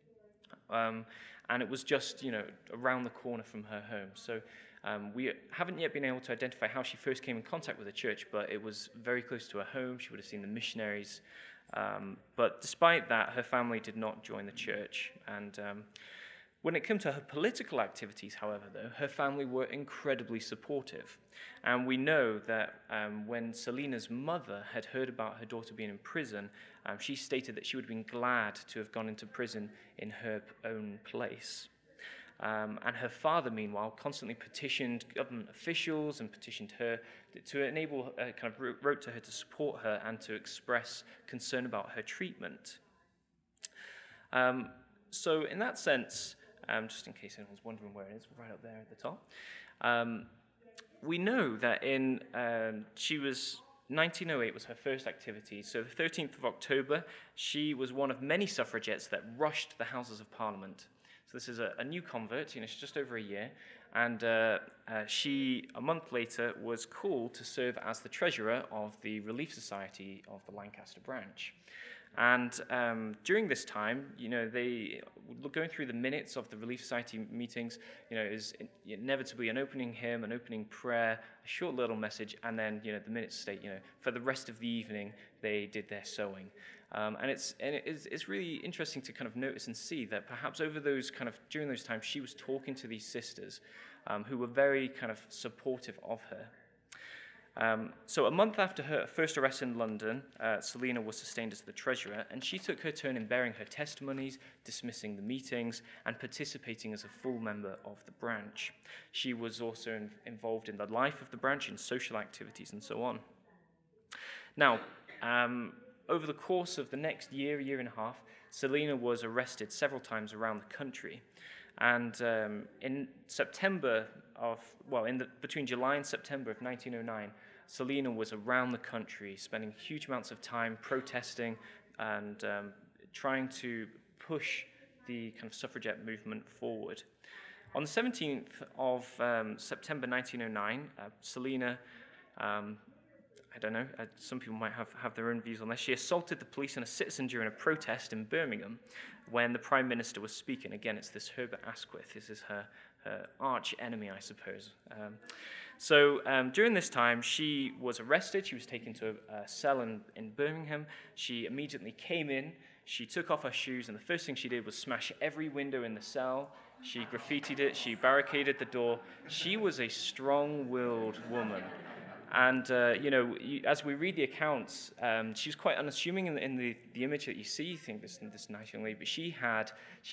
And it was just, around the corner from her home. So we haven't yet been able to identify how she first came in contact with the church, but it was very close to her home. She would have seen the missionaries. But despite that, her family did not join the church. And when it came to her political activities, however, though, her family were incredibly supportive. And we know that when Selina's mother had heard about her daughter being in prison, she stated that she would have been glad to have gone into prison in her own place. And her father, meanwhile, constantly petitioned government officials and petitioned her to enable, wrote to her to support her and to express concern about her treatment. So in that sense, just in case anyone's wondering where it is, right up there at the top, we know that 1908 was her first activity. So the 13th of October, she was one of many suffragettes that rushed the Houses of Parliament. So this is a new convert, she's just over a year, and she, a month later, was called to serve as the treasurer of the Relief Society of the Lancaster branch. And during this time, they going through the minutes of the Relief Society meetings, is inevitably an opening hymn, an opening prayer, a short little message, and then, the minutes state, for the rest of the evening, they did their sewing. And it's really interesting to kind of notice and see that perhaps during those times, she was talking to these sisters who were very kind of supportive of her. So a month after her first arrest in London, Selina was sustained as the treasurer, and she took her turn in bearing her testimonies, dismissing the meetings, and participating as a full member of the branch. She was also involved in the life of the branch, in social activities, and so on. Now, over the course of the next year and a half, Selina was arrested several times around the country. And in September between July and September of 1909, Selina was around the country, spending huge amounts of time protesting and trying to push the kind of suffragette movement forward. On the 17th of September 1909, Selina, some people might have their own views on this. She assaulted the police and a citizen during a protest in Birmingham when the Prime Minister was speaking. Again, it's this Herbert Asquith. This is her arch enemy, I suppose. So during this time, she was arrested. She was taken to a cell in Birmingham. She immediately came in. She took off her shoes, and the first thing she did was smash every window in the cell. She graffitied it. She barricaded the door. She was a strong-willed woman. And, as we read the accounts, she was quite unassuming in the image that you see. You think this nice young lady, but she had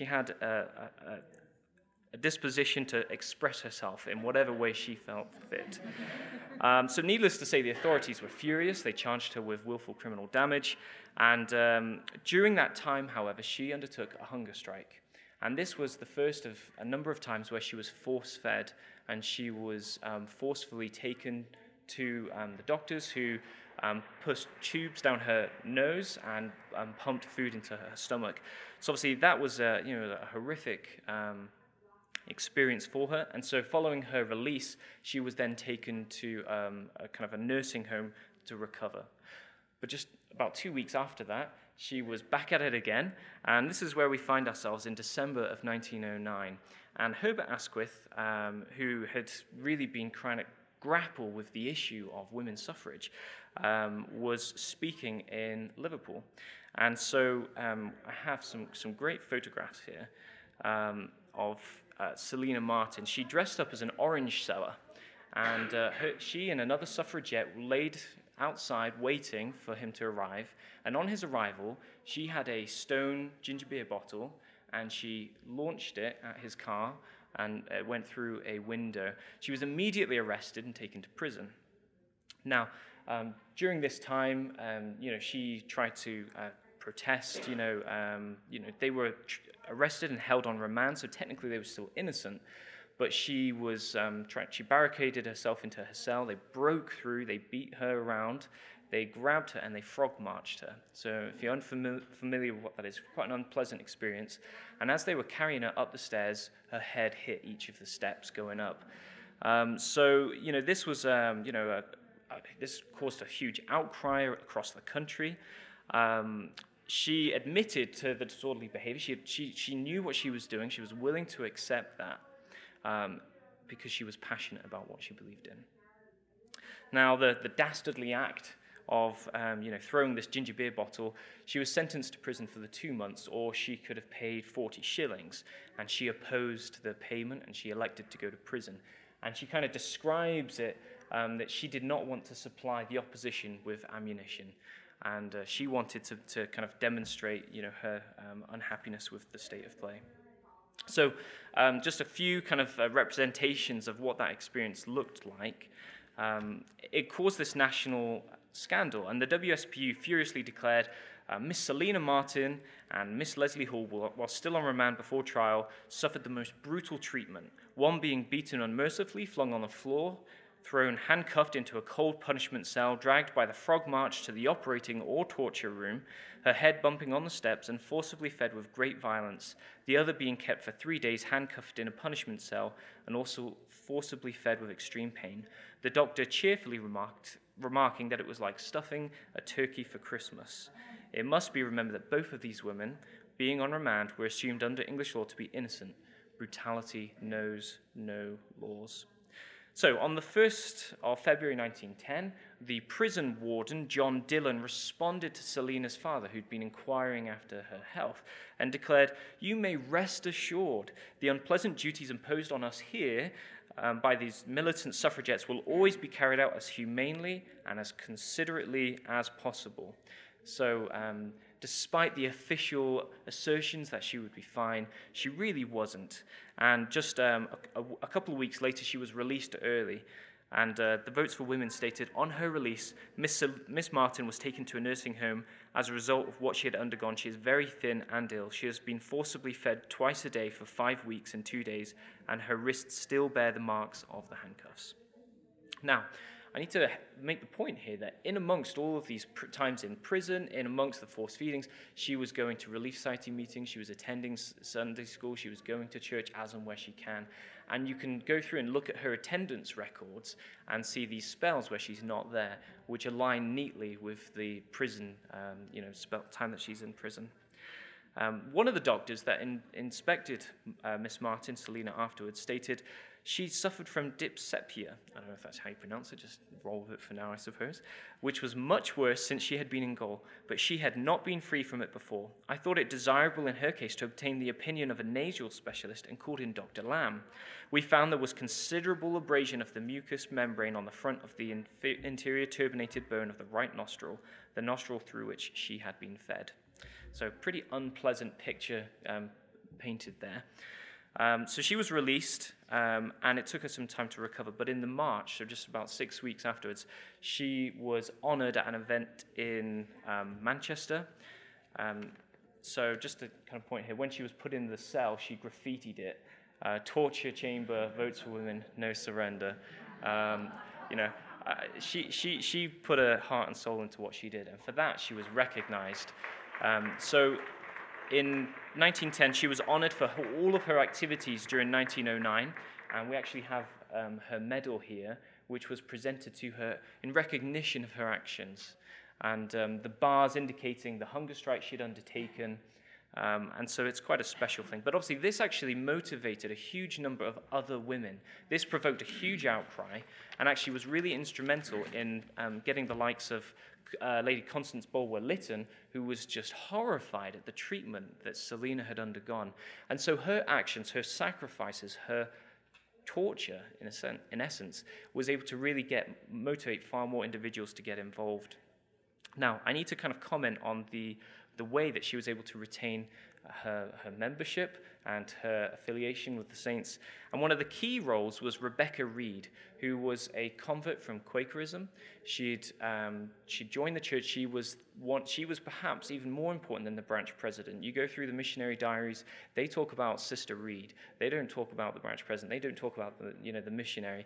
a disposition to express herself in whatever way she felt fit. So needless to say, the authorities were furious. They charged her with willful criminal damage. And during that time, however, she undertook a hunger strike. And this was the first of a number of times where she was force-fed, and she was forcefully taken to the doctors who pushed tubes down her nose and pumped food into her stomach. So obviously that was a horrific experience for her. And so following her release, she was then taken to a kind of a nursing home to recover. But just about 2 weeks after that, she was back at it again, and this is where we find ourselves in December of 1909. And Herbert Asquith, who had really been trying to grapple with the issue of women's suffrage, was speaking in Liverpool. And so I have some great photographs here of Selina Martin. She dressed up as an orange seller, and she and another suffragette laid outside waiting for him to arrive. And on his arrival, she had a stone ginger beer bottle, and she launched it at his car, and it went through a window. She was immediately arrested and taken to prison. Now, during this time, she tried to protest. They were arrested and held on remand, so technically they were still innocent. But she was she barricaded herself into her cell. They broke through. They beat her around. They grabbed her and they frog-marched her. So if you're unfamiliar with what that is, quite an unpleasant experience. And as they were carrying her up the stairs, her head hit each of the steps going up. This was, this caused a huge outcry across the country. She admitted to the disorderly behavior. She knew what she was doing. She was willing to accept that because she was passionate about what she believed in. Now, the dastardly act of throwing this ginger beer bottle, she was sentenced to prison for the 2 months, or she could have paid 40 shillings, and she opposed the payment, and she elected to go to prison. And she kind of describes it that she did not want to supply the opposition with ammunition, and she wanted to kind of demonstrate her unhappiness with the state of play. So just a few kind of representations of what that experience looked like. It caused this national scandal, and the WSPU furiously declared Miss Selina Martin and Miss Leslie Hall, while still on remand before trial, suffered the most brutal treatment, one being beaten unmercifully, flung on the floor, thrown handcuffed into a cold punishment cell, dragged by the frog march to the operating or torture room, her head bumping on the steps, and forcibly fed with great violence, the other being kept for 3 days handcuffed in a punishment cell and also forcibly fed with extreme pain. The doctor cheerfully remarking that it was like stuffing a turkey for Christmas. It must be remembered that both of these women, being on remand, were assumed under English law to be innocent. Brutality knows no laws. So, on the 1st of February 1910, the prison warden, John Dillon, responded to Selina's father, who'd been inquiring after her health, and declared, "You may rest assured the unpleasant duties imposed on us here by these militant suffragettes will always be carried out as humanely and as considerately as possible." So, despite the official assertions that she would be fine, she really wasn't. And just a couple of weeks later, she was released early. And the Votes for Women stated, on her release, Miss Martin was taken to a nursing home as a result of what she had undergone. She is very thin and ill. She has been forcibly fed twice a day for 5 weeks and 2 days, and her wrists still bear the marks of the handcuffs. Now, I need to make the point here that in amongst all of these times in prison, in amongst the forced feedings, she was going to Relief Society meetings, she was attending Sunday school, she was going to church as and where she can. And you can go through and look at her attendance records and see these spells where she's not there, which align neatly with the prison, time that she's in prison. One of the doctors that inspected Miss Martin, Selina, afterwards, stated she suffered from dyspepsia. I don't know if that's how you pronounce it, just roll with it for now, I suppose, which was much worse since she had been in gaol, but she had not been free from it before. I thought it desirable in her case to obtain the opinion of a nasal specialist and called in Dr. Lamb. We found there was considerable abrasion of the mucous membrane on the front of the interior turbinated bone of the right nostril, the nostril through which she had been fed. So pretty unpleasant picture painted there. So she was released, and it took her some time to recover. But in the March, so just about 6 weeks afterwards, she was honoured at an event in Manchester. so just to kind of point here, when she was put in the cell, she graffitied it, torture chamber, votes for women, no surrender. She put her heart and soul into what she did, and for that she was recognized. So in 1910, she was honored for all of her activities during 1909, and we actually have her medal here, which was presented to her in recognition of her actions. And the bars indicating the hunger strike she'd undertaken. And so it's quite a special thing. But obviously this actually motivated a huge number of other women. This provoked a huge outcry and actually was really instrumental in getting the likes of Lady Constance Bulwer-Lytton, who was just horrified at the treatment that Selina had undergone. And so her actions, her sacrifices, her torture, in essence, was able to really motivate far more individuals to get involved. Now, I need to kind of comment on the way that she was able to retain her membership and her affiliation with the Saints. And one of the key roles was Rebecca Reed, who was a convert from Quakerism. She'd joined the church. She was perhaps even more important than the branch president. You go through the missionary diaries, they talk about Sister Reed. They don't talk about the branch president. They don't talk about the missionary.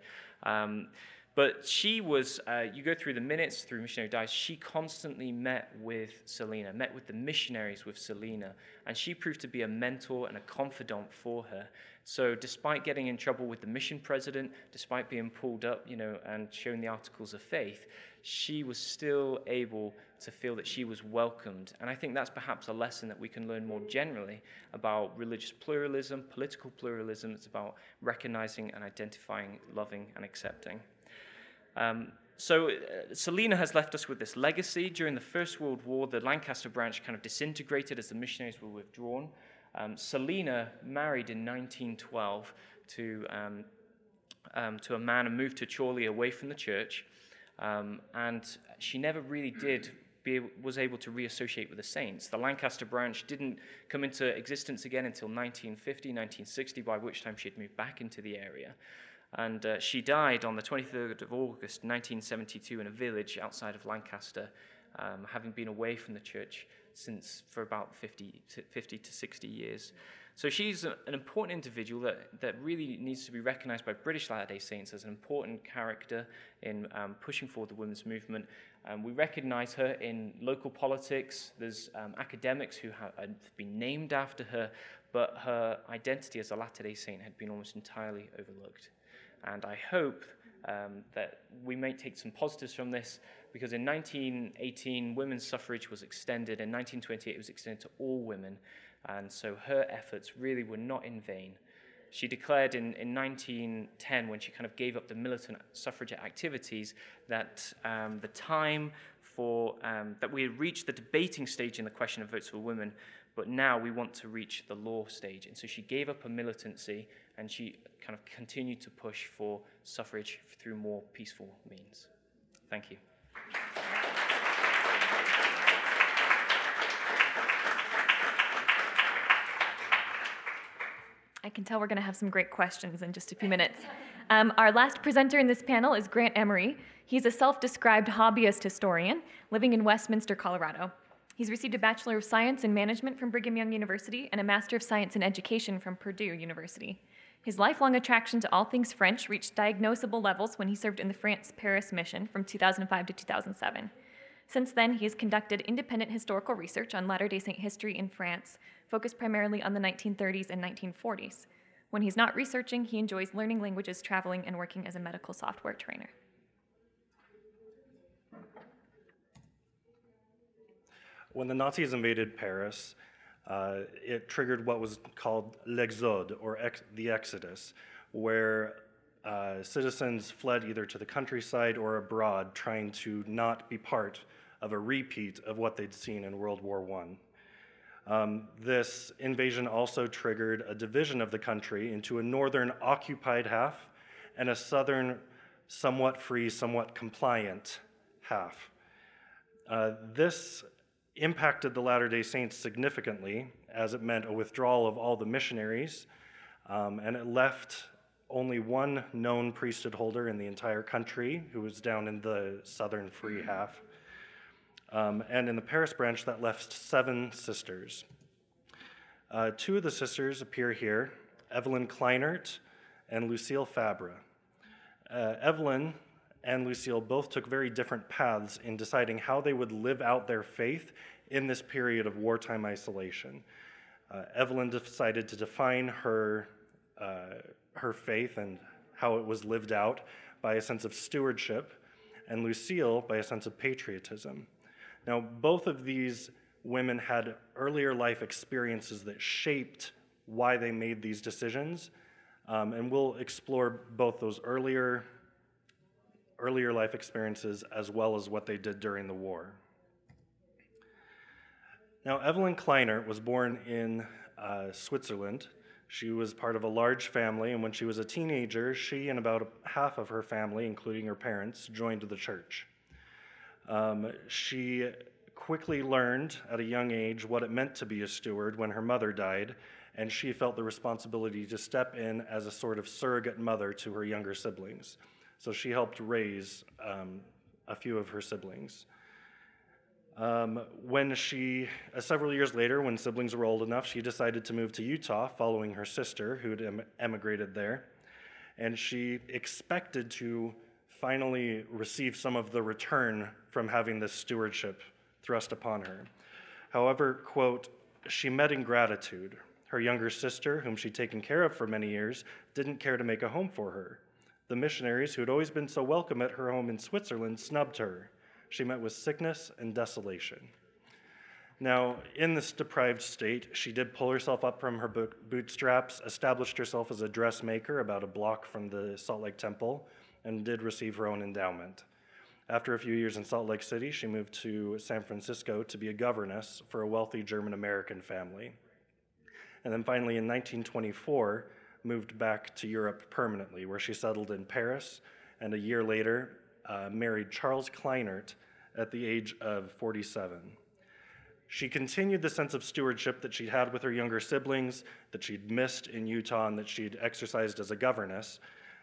But she was, you go through the minutes, through missionary diaries, she constantly met with Selina, met with the missionaries with Selina, and she proved to be a mentor and a confidant for her. So despite getting in trouble with the mission president, despite being pulled up, and showing the articles of faith, she was still able to feel that she was welcomed. And I think that's perhaps a lesson that we can learn more generally about religious pluralism, political pluralism. It's about recognizing and identifying, loving and accepting. So Selina has left us with this legacy. During the First World War, the Lancaster branch kind of disintegrated as the missionaries were withdrawn. Selina married in 1912 to a man and moved to Chorley away from the church. And she never really was able to reassociate with the Saints. The Lancaster branch didn't come into existence again until 1950, 1960, by which time she had moved back into the area. And she died on the 23rd of August, 1972, in a village outside of Lancaster, having been away from the church for about 50 to 60 years. So she's an important individual that really needs to be recognized by British Latter-day Saints as an important character in pushing forward the women's movement. We recognize her in local politics. There's academics who have been named after her, but her identity as a Latter-day Saint had been almost entirely overlooked. And I hope that we may take some positives from this, because in 1918, women's suffrage was extended. In 1928, it was extended to all women. And so her efforts really were not in vain. She declared in 1910, when she kind of gave up the militant suffragette activities, that the time that we had reached the debating stage in the question of votes for women, but now we want to reach the law stage. And so she gave up her militancy, and she kind of continued to push for suffrage through more peaceful means. Thank you. I can tell we're going to have some great questions in just a few minutes. Our last presenter in this panel is Grant Emery. He's a self-described hobbyist historian living in Westminster, Colorado. He's received a Bachelor of Science in Management from Brigham Young University and a Master of Science in Education from Purdue University. His lifelong attraction to all things French reached diagnosable levels when he served in the France-Paris mission from 2005 to 2007. Since then, he has conducted independent historical research on Latter-day Saint history in France, focused primarily on the 1930s and 1940s. When he's not researching, he enjoys learning languages, traveling, and working as a medical software trainer. When the Nazis invaded Paris, it triggered what was called l'Exode, or the Exodus, where citizens fled either to the countryside or abroad, trying to not be part of a repeat of what they'd seen in World War I. This invasion also triggered a division of the country into a northern occupied half and a southern somewhat free, somewhat compliant half. This impacted the Latter-day Saints significantly, as it meant a withdrawal of all the missionaries, and it left only one known priesthood holder in the entire country, who was down in the southern free half. And in the Paris branch, that left 7 sisters. Two of the sisters appear here, Evelyn Kleinert and Lucille Fabre. Evelyn and Lucille both took very different paths in deciding how they would live out their faith in this period of wartime isolation. Evelyn decided to define her faith and how it was lived out by a sense of stewardship, and Lucille by a sense of patriotism. Now, both of these women had earlier life experiences that shaped why they made these decisions, and we'll explore both those earlier life experiences as well as what they did during the war. Now, Evelyn Kleinert was born in Switzerland. She was part of a large family, and when she was a teenager, she and about half of her family, including her parents, joined the church. She quickly learned at a young age what it meant to be a steward when her mother died, and she felt the responsibility to step in as a sort of surrogate mother to her younger siblings. So she helped raise a few of her siblings. Several years later, when siblings were old enough, she decided to move to Utah following her sister who had emigrated there. And she expected to finally receive some of the return from having this stewardship thrust upon her. However, quote, she met ingratitude. Her younger sister, whom she'd taken care of for many years, didn't care to make a home for her. The missionaries, who had always been so welcome at her home in Switzerland, snubbed her. She met with sickness and desolation. Now, in this deprived state, she did pull herself up from her bootstraps, established herself as a dressmaker about a block from the Salt Lake Temple, and did receive her own endowment. After a few years in Salt Lake City, she moved to San Francisco to be a governess for a wealthy German-American family. And then finally, in 1924, moved back to Europe permanently, where she settled in Paris, and a year later, married Charles Kleinert at the age of 47. She continued the sense of stewardship that she'd had with her younger siblings, that she'd missed in Utah, and that she'd exercised as a governess,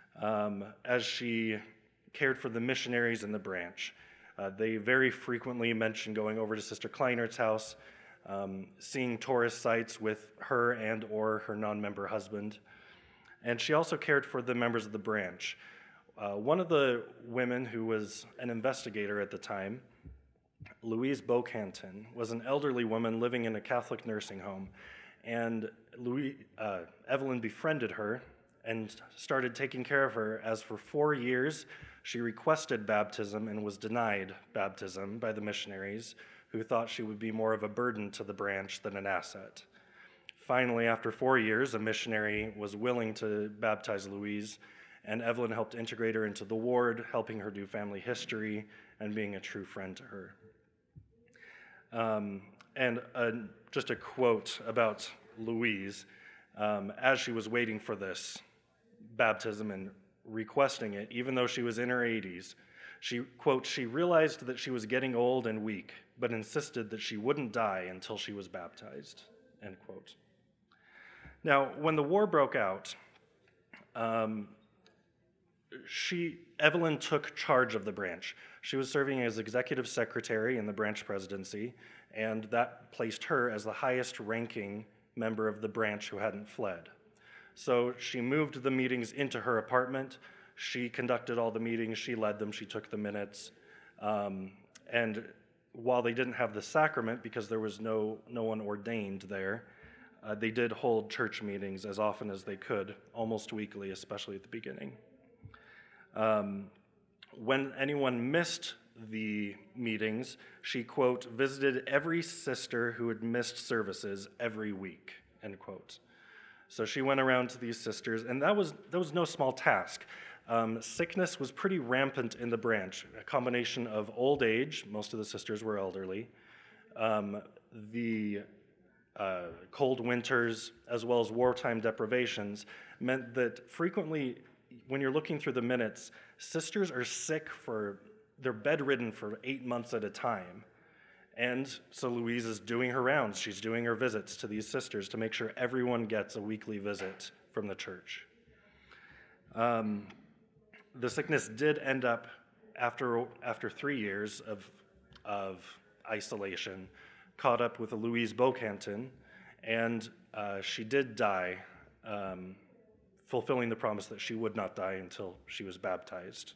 as she cared for the missionaries in the branch. They very frequently mentioned going over to Sister Kleinert's house, seeing tourist sites with her and or her non-member husband. And she also cared for the members of the branch. One of the women who was an investigator at the time, Louise Bocanton, was an elderly woman living in a Catholic nursing home, and Evelyn befriended her and started taking care of her, as for 4 years she requested baptism and was denied baptism by the missionaries, who thought she would be more of a burden to the branch than an asset. Finally, after 4 years, a missionary was willing to baptize Louise, and Evelyn helped integrate her into the ward, helping her do family history and being a true friend to her. Just a quote about Louise, as she was waiting for this baptism and requesting it, even though she was in her 80s, she, quote, she realized that she was getting old and weak, but insisted that she wouldn't die until she was baptized, end quote. Now, when the war broke out, Evelyn took charge of the branch. She was serving as executive secretary in the branch presidency, and that placed her as the highest ranking member of the branch who hadn't fled. So she moved the meetings into her apartment. She conducted all the meetings, she led them, she took the minutes. And while they didn't have the sacrament, because there was no one ordained there, they did hold church meetings as often as they could, almost weekly, especially at the beginning. When anyone missed the meetings, she, quote, visited every sister who had missed services every week, end quote. So she went around to these sisters, and that was no small task. Sickness was pretty rampant in the branch, a combination of old age, most of the sisters were elderly, the cold winters, as well as wartime deprivations, meant that frequently, when you're looking through the minutes, sisters are sick they're bedridden for 8 months at a time. And so Louise is doing her rounds. She's doing her visits to these sisters to make sure everyone gets a weekly visit from the church. The sickness did end up, after 3 years of isolation, caught up with Louise Bocanton, And she did die, fulfilling the promise that she would not die until she was baptized.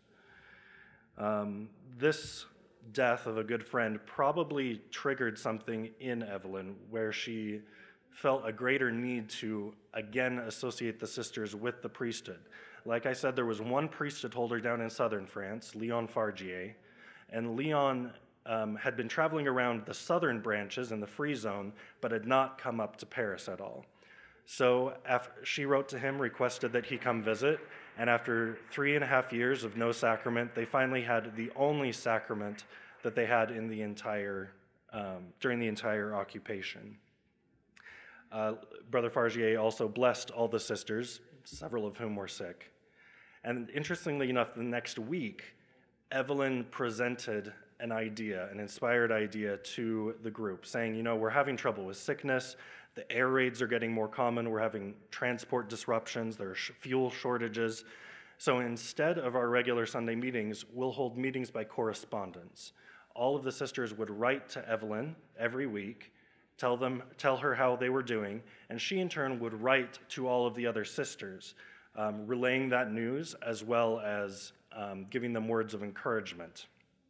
This death of a good friend probably triggered something in Evelyn where she felt a greater need to again associate the sisters with the priesthood. Like I said, there was one priesthood holder down in southern France, Leon Fargier, and Leon had been traveling around the southern branches in the Free Zone, but had not come up to Paris at all. So she wrote to him, requested that he come visit, and after 3.5 years of no sacrament, they finally had the only sacrament that they had in the entire during the entire occupation. Brother Fargier also blessed all the sisters, several of whom were sick. And interestingly enough, the next week, Evelyn presented an inspired idea to the group, saying, we're having trouble with sickness, the air raids are getting more common, we're having transport disruptions, there are fuel shortages. So instead of our regular Sunday meetings, we'll hold meetings by correspondence. All of the sisters would write to Evelyn every week, tell her how they were doing, and she in turn would write to all of the other sisters, relaying that news as well as giving them words of encouragement.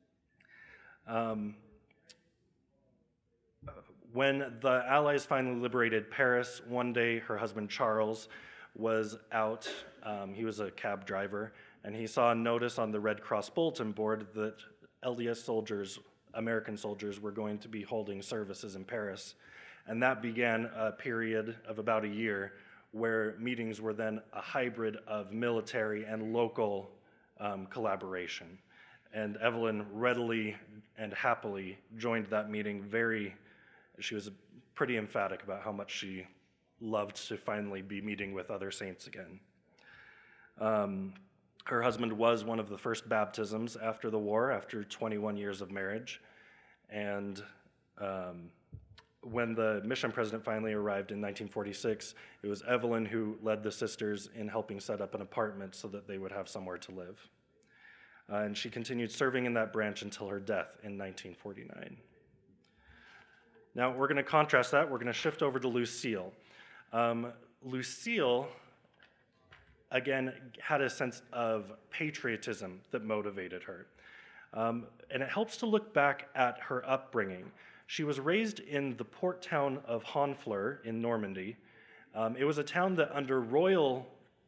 When the Allies finally liberated Paris, one day her husband Charles was out. He was a cab driver, and he saw a notice on the Red Cross bulletin board that LDS soldiers, American soldiers, were going to be holding services in Paris. And that began a period of about a year where meetings were then a hybrid of military and local collaboration. And Evelyn readily and happily joined that meeting. She was pretty emphatic about how much she loved to finally be meeting with other saints again. Her husband was one of the first baptisms after the war, after 21 years of marriage. And when the mission president finally arrived in 1946, it was Evelyn who led the sisters in helping set up an apartment so that they would have somewhere to live. And she continued serving in that branch until her death in 1949. Now, we're going to contrast that. We're going to shift over to Lucille. Lucille, again, had a sense of patriotism that motivated her. And it helps to look back at her upbringing. She was raised in the port town of Honfleur in Normandy. It was a town that under royal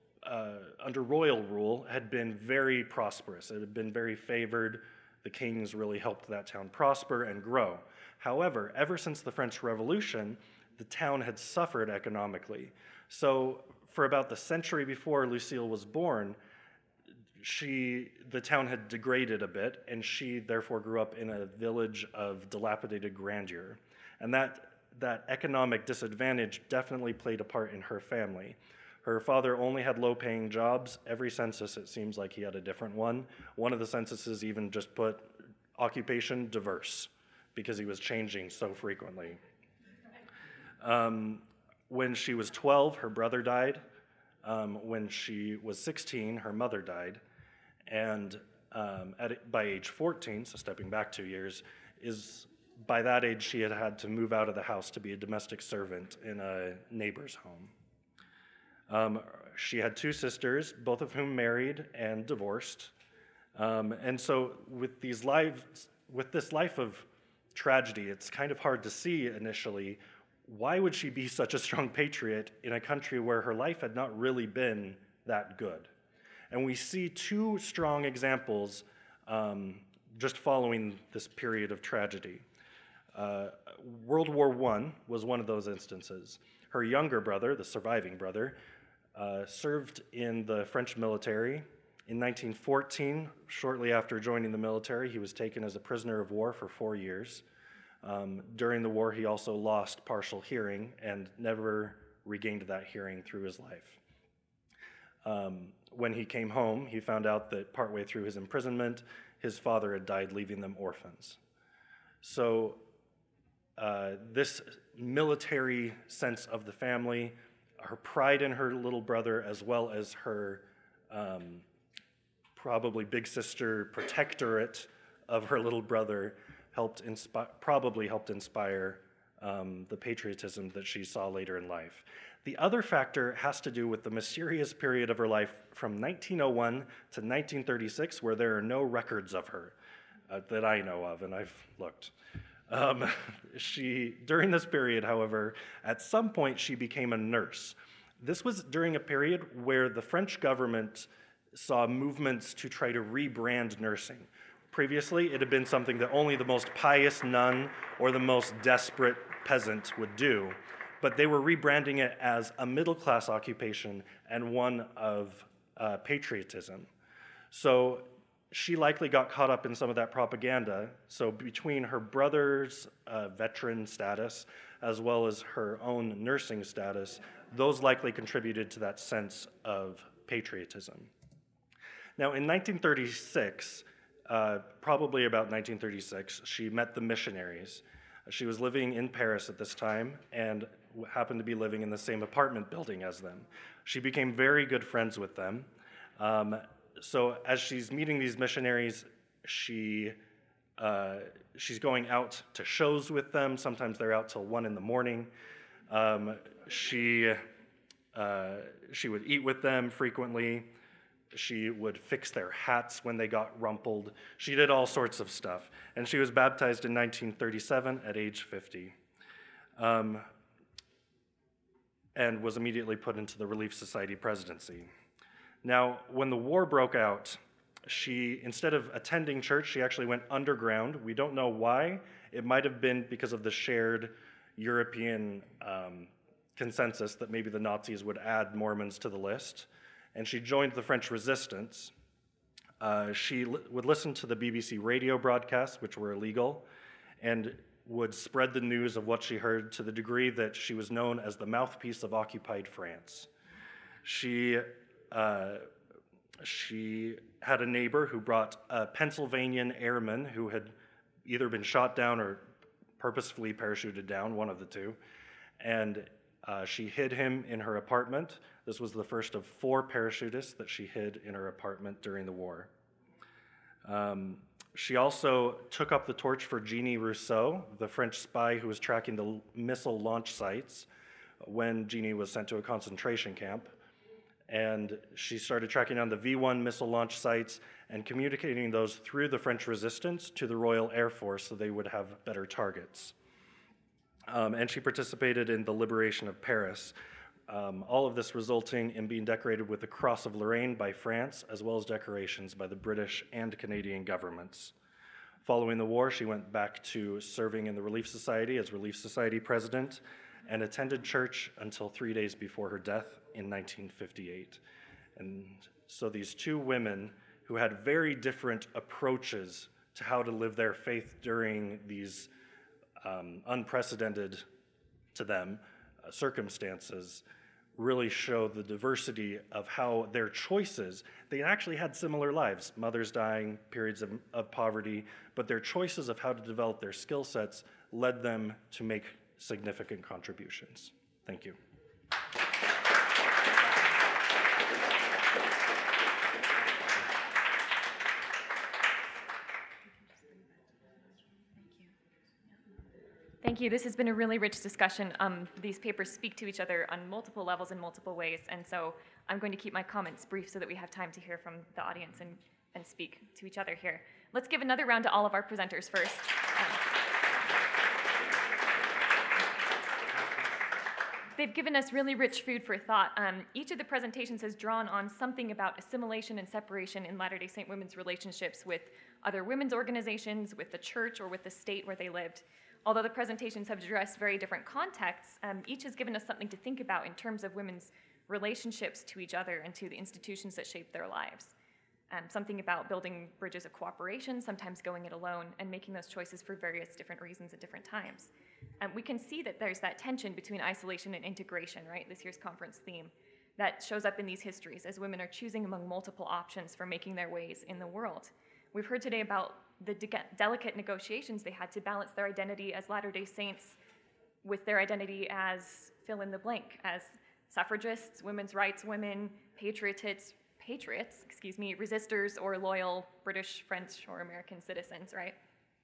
rule had been very prosperous. It had been very favored. The kings really helped that town prosper and grow. However, ever since the French Revolution, the town had suffered economically. So for about the century before Lucille was born, the town had degraded a bit, and she therefore grew up in a village of dilapidated grandeur. And that economic disadvantage definitely played a part in her family. Her father only had low-paying jobs. Every census, it seems like he had a different one. One of the censuses even just put occupation diverse, because he was changing so frequently. When she was 12, her brother died. When she was 16, her mother died. And by age 14, so stepping back 2 years, by that age she had to move out of the house to be a domestic servant in a neighbor's home. She had 2 sisters, both of whom married and divorced. And so with this life of tragedy, it's kind of hard to see initially, why would she be such a strong patriot in a country where her life had not really been that good? And we see 2 strong examples just following this period of tragedy. World War I was one of those instances. Her younger brother, the surviving brother, served in the French military. In 1914, shortly after joining the military, he was taken as a prisoner of war for 4 years. During the war, he also lost partial hearing and never regained that hearing through his life. When he came home, he found out that partway through his imprisonment, his father had died, leaving them orphans. So this military sense of the family, her pride in her little brother, as well as her probably big sister protectorate of her little brother, probably helped inspire the patriotism that she saw later in life. The other factor has to do with the mysterious period of her life from 1901 to 1936, where there are no records of her that I know of, and I've looked. During this period, however, at some point she became a nurse. This was during a period where the French government saw movements to try to rebrand nursing. Previously, it had been something that only the most pious nun or the most desperate peasant would do, but they were rebranding it as a middle-class occupation and one of patriotism. So she likely got caught up in some of that propaganda. So between her brother's veteran status as well as her own nursing status, those likely contributed to that sense of patriotism. Now, in 1936, probably about 1936, she met the missionaries. She was living in Paris at this time and happened to be living in the same apartment building as them. She became very good friends with them. So as she's meeting these missionaries, she's going out to shows with them. Sometimes they're out till 1 a.m. She would eat with them frequently. She would fix their hats when they got rumpled. She did all sorts of stuff. And she was baptized in 1937 at age 50. And was immediately put into the Relief Society presidency. Now, when the war broke out, instead of attending church, she actually went underground. We don't know why. It might have been because of the shared European consensus that maybe the Nazis would add Mormons to the list. And she joined the French resistance. She would listen to the BBC radio broadcasts, which were illegal, and would spread the news of what she heard to the degree that she was known as the mouthpiece of occupied France. She had a neighbor who brought a Pennsylvanian airman who had either been shot down or purposefully parachuted down, one of the two, and she hid him in her apartment. This was the first of 4 parachutists that she hid in her apartment during the war. She also took up the torch for Jeannie Rousseau, the French spy who was tracking the missile launch sites when Jeannie was sent to a concentration camp. And she started tracking down the V-1 missile launch sites and communicating those through the French resistance to the Royal Air Force so they would have better targets. And she participated in the liberation of Paris, all of this resulting in being decorated with the Cross of Lorraine by France, as well as decorations by the British and Canadian governments. Following the war, she went back to serving in the Relief Society as Relief Society president and attended church until 3 days before her death in 1958. And so these two women who had very different approaches to how to live their faith during these unprecedented to them circumstances really show the diversity of how their choices, they actually had similar lives, mothers dying, periods of poverty, but their choices of how to develop their skill sets led them to make significant contributions. Thank you. Thank you. This has been a really rich discussion. These papers speak to each other on multiple levels in multiple ways, and so I'm going to keep my comments brief so that we have time to hear from the audience and speak to each other here. Let's give another round to all of our presenters first. They've given us really rich food for thought. Each of the presentations has drawn on something about assimilation and separation in Latter-day Saint women's relationships with other women's organizations, with the church, or with the state where they lived. Although the presentations have addressed very different contexts, each has given us something to think about in terms of women's relationships to each other and to the institutions that shape their lives. Something about building bridges of cooperation, sometimes going it alone, and making those choices for various different reasons at different times. We can see that there's that tension between isolation and integration, right? This year's conference theme that shows up in these histories as women are choosing among multiple options for making their ways in the world. We've heard today about the delicate negotiations they had to balance their identity as Latter-day Saints with their identity as fill in the blank, as suffragists, women's rights women, patriots, resistors, or loyal British, French, or American citizens, right?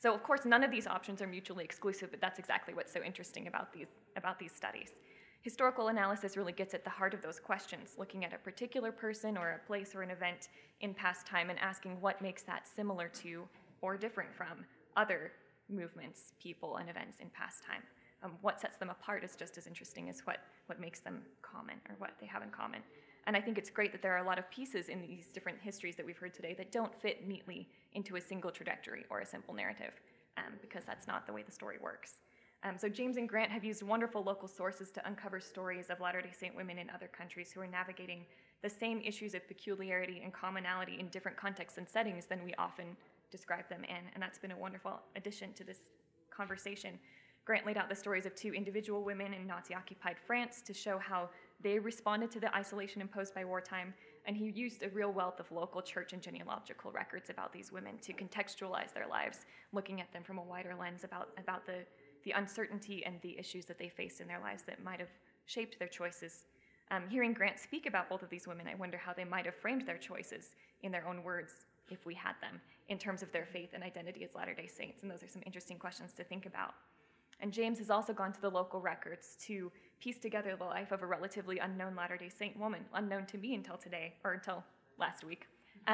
So of course, none of these options are mutually exclusive, but that's exactly what's so interesting about these studies. Historical analysis really gets at the heart of those questions, looking at a particular person or a place or an event in past time and asking what makes that similar to or different from other movements, people, and events in past time. What sets them apart is just as interesting as what makes them common or what they have in common. And I think it's great that there are a lot of pieces in these different histories that we've heard today that don't fit neatly into a single trajectory or a simple narrative, because that's not the way the story works. So James and Grant have used wonderful local sources to uncover stories of Latter-day Saint women in other countries who are navigating the same issues of peculiarity and commonality in different contexts and settings than we often describe them in, and that's been a wonderful addition to this conversation. Grant laid out the stories of 2 individual women in Nazi-occupied France to show how they responded to the isolation imposed by wartime, and he used a real wealth of local church and genealogical records about these women to contextualize their lives, looking at them from a wider lens about the uncertainty and the issues that they faced in their lives that might have shaped their choices. Hearing Grant speak about both of these women, I wonder how they might have framed their choices in their own words, if we had them, in terms of their faith and identity as Latter-day Saints, and those are some interesting questions to think about. And James has also gone to the local records to piece together the life of a relatively unknown Latter-day Saint woman, unknown to me until today, or until last week,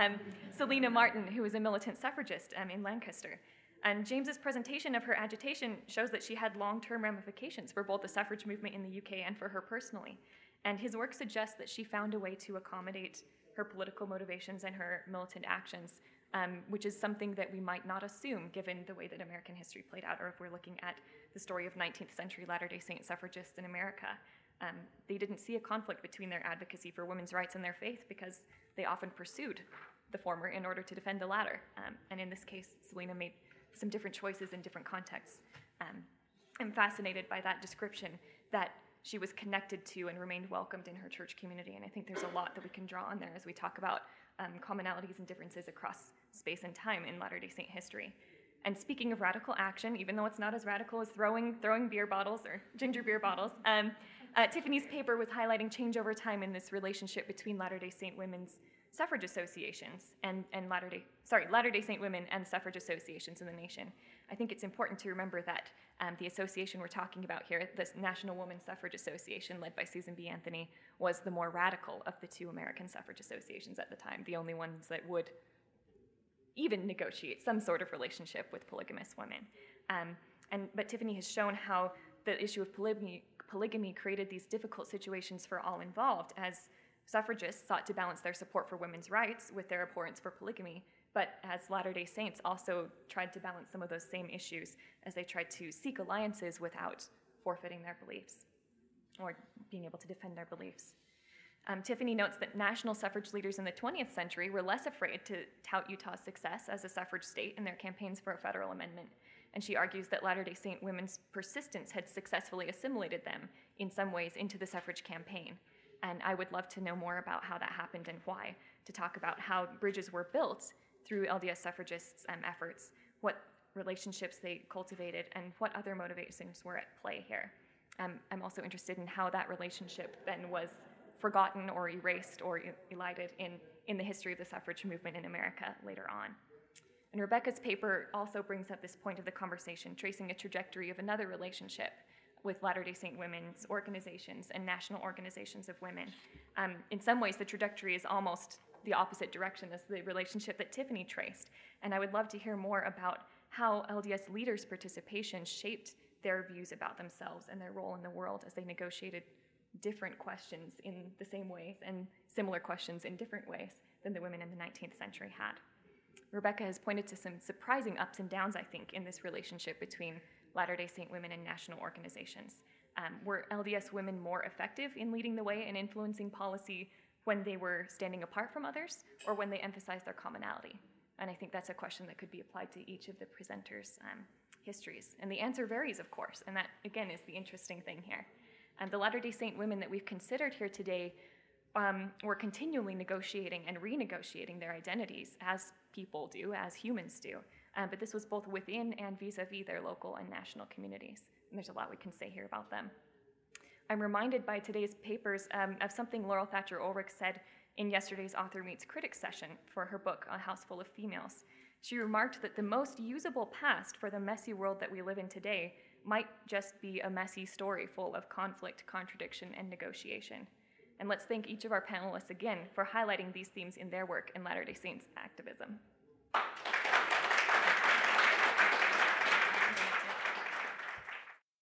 Selina Martin, who was a militant suffragist in Lancaster. And James's presentation of her agitation shows that she had long-term ramifications for both the suffrage movement in the UK and for her personally. And his work suggests that she found a way to accommodate her political motivations and her militant actions, which is something that we might not assume given the way that American history played out, or if we're looking at the story of 19th century Latter-day Saint suffragists in America. They didn't see a conflict between their advocacy for women's rights and their faith because they often pursued the former in order to defend the latter. And in this case, Selina made some different choices in different contexts. I'm fascinated by that description that she was connected to and remained welcomed in her church community, and I think there's a lot that we can draw on there as we talk about commonalities and differences across space and time in Latter-day Saint history. And speaking of radical action, even though it's not as radical as throwing beer bottles or ginger beer bottles, Tiffany's paper was highlighting change over time in this relationship between Latter-day Saint women's suffrage associations and Latter-day Saint women and suffrage associations in the nation. I think it's important to remember that the association we're talking about here, this National Women's Suffrage Association led by Susan B. Anthony, was the more radical of the 2 American suffrage associations at the time, the only ones that would even negotiate some sort of relationship with polygamous women. But Tiffany has shown how the issue of polygamy created these difficult situations for all involved, as suffragists sought to balance their support for women's rights with their abhorrence for polygamy, but as Latter-day Saints also tried to balance some of those same issues as they tried to seek alliances without forfeiting their beliefs or being able to defend their beliefs. Tiffany notes that national suffrage leaders in the 20th century were less afraid to tout Utah's success as a suffrage state in their campaigns for a federal amendment, and she argues that Latter-day Saint women's persistence had successfully assimilated them in some ways into the suffrage campaign. And I would love to know more about how that happened and why, to talk about how bridges were built through LDS suffragists' efforts, what relationships they cultivated, and what other motivations were at play here. I'm also interested in how that relationship then was forgotten or erased or elided in the history of the suffrage movement in America later on. And Rebecca's paper also brings up this point of the conversation, tracing a trajectory of another relationship with Latter-day Saint women's organizations and national organizations of women. In some ways, the trajectory is almost the opposite direction as the relationship that Tiffany traced. And I would love to hear more about how LDS leaders' participation shaped their views about themselves and their role in the world as they negotiated different questions in the same ways and similar questions in different ways than the women in the 19th century had. Rebecca has pointed to some surprising ups and downs, I think, in this relationship between Latter-day Saint women and national organizations. Were LDS women more effective in leading the way and influencing policy when they were standing apart from others, or when they emphasized their commonality? And I think that's a question that could be applied to each of the presenters' histories. And the answer varies, of course, and that, again, is the interesting thing here. And the Latter-day Saint women that we've considered here today were continually negotiating and renegotiating their identities, as people do, as humans do. But this was both within and vis-a-vis their local and national communities. And there's a lot we can say here about them. I'm reminded by today's papers of something Laurel Thatcher Ulrich said in yesterday's Author Meets Critics session for her book, A House Full of Females. She remarked that the most usable past for the messy world that we live in today might just be a messy story full of conflict, contradiction, and negotiation. And let's thank each of our panelists again for highlighting these themes in their work in Latter-day Saints activism.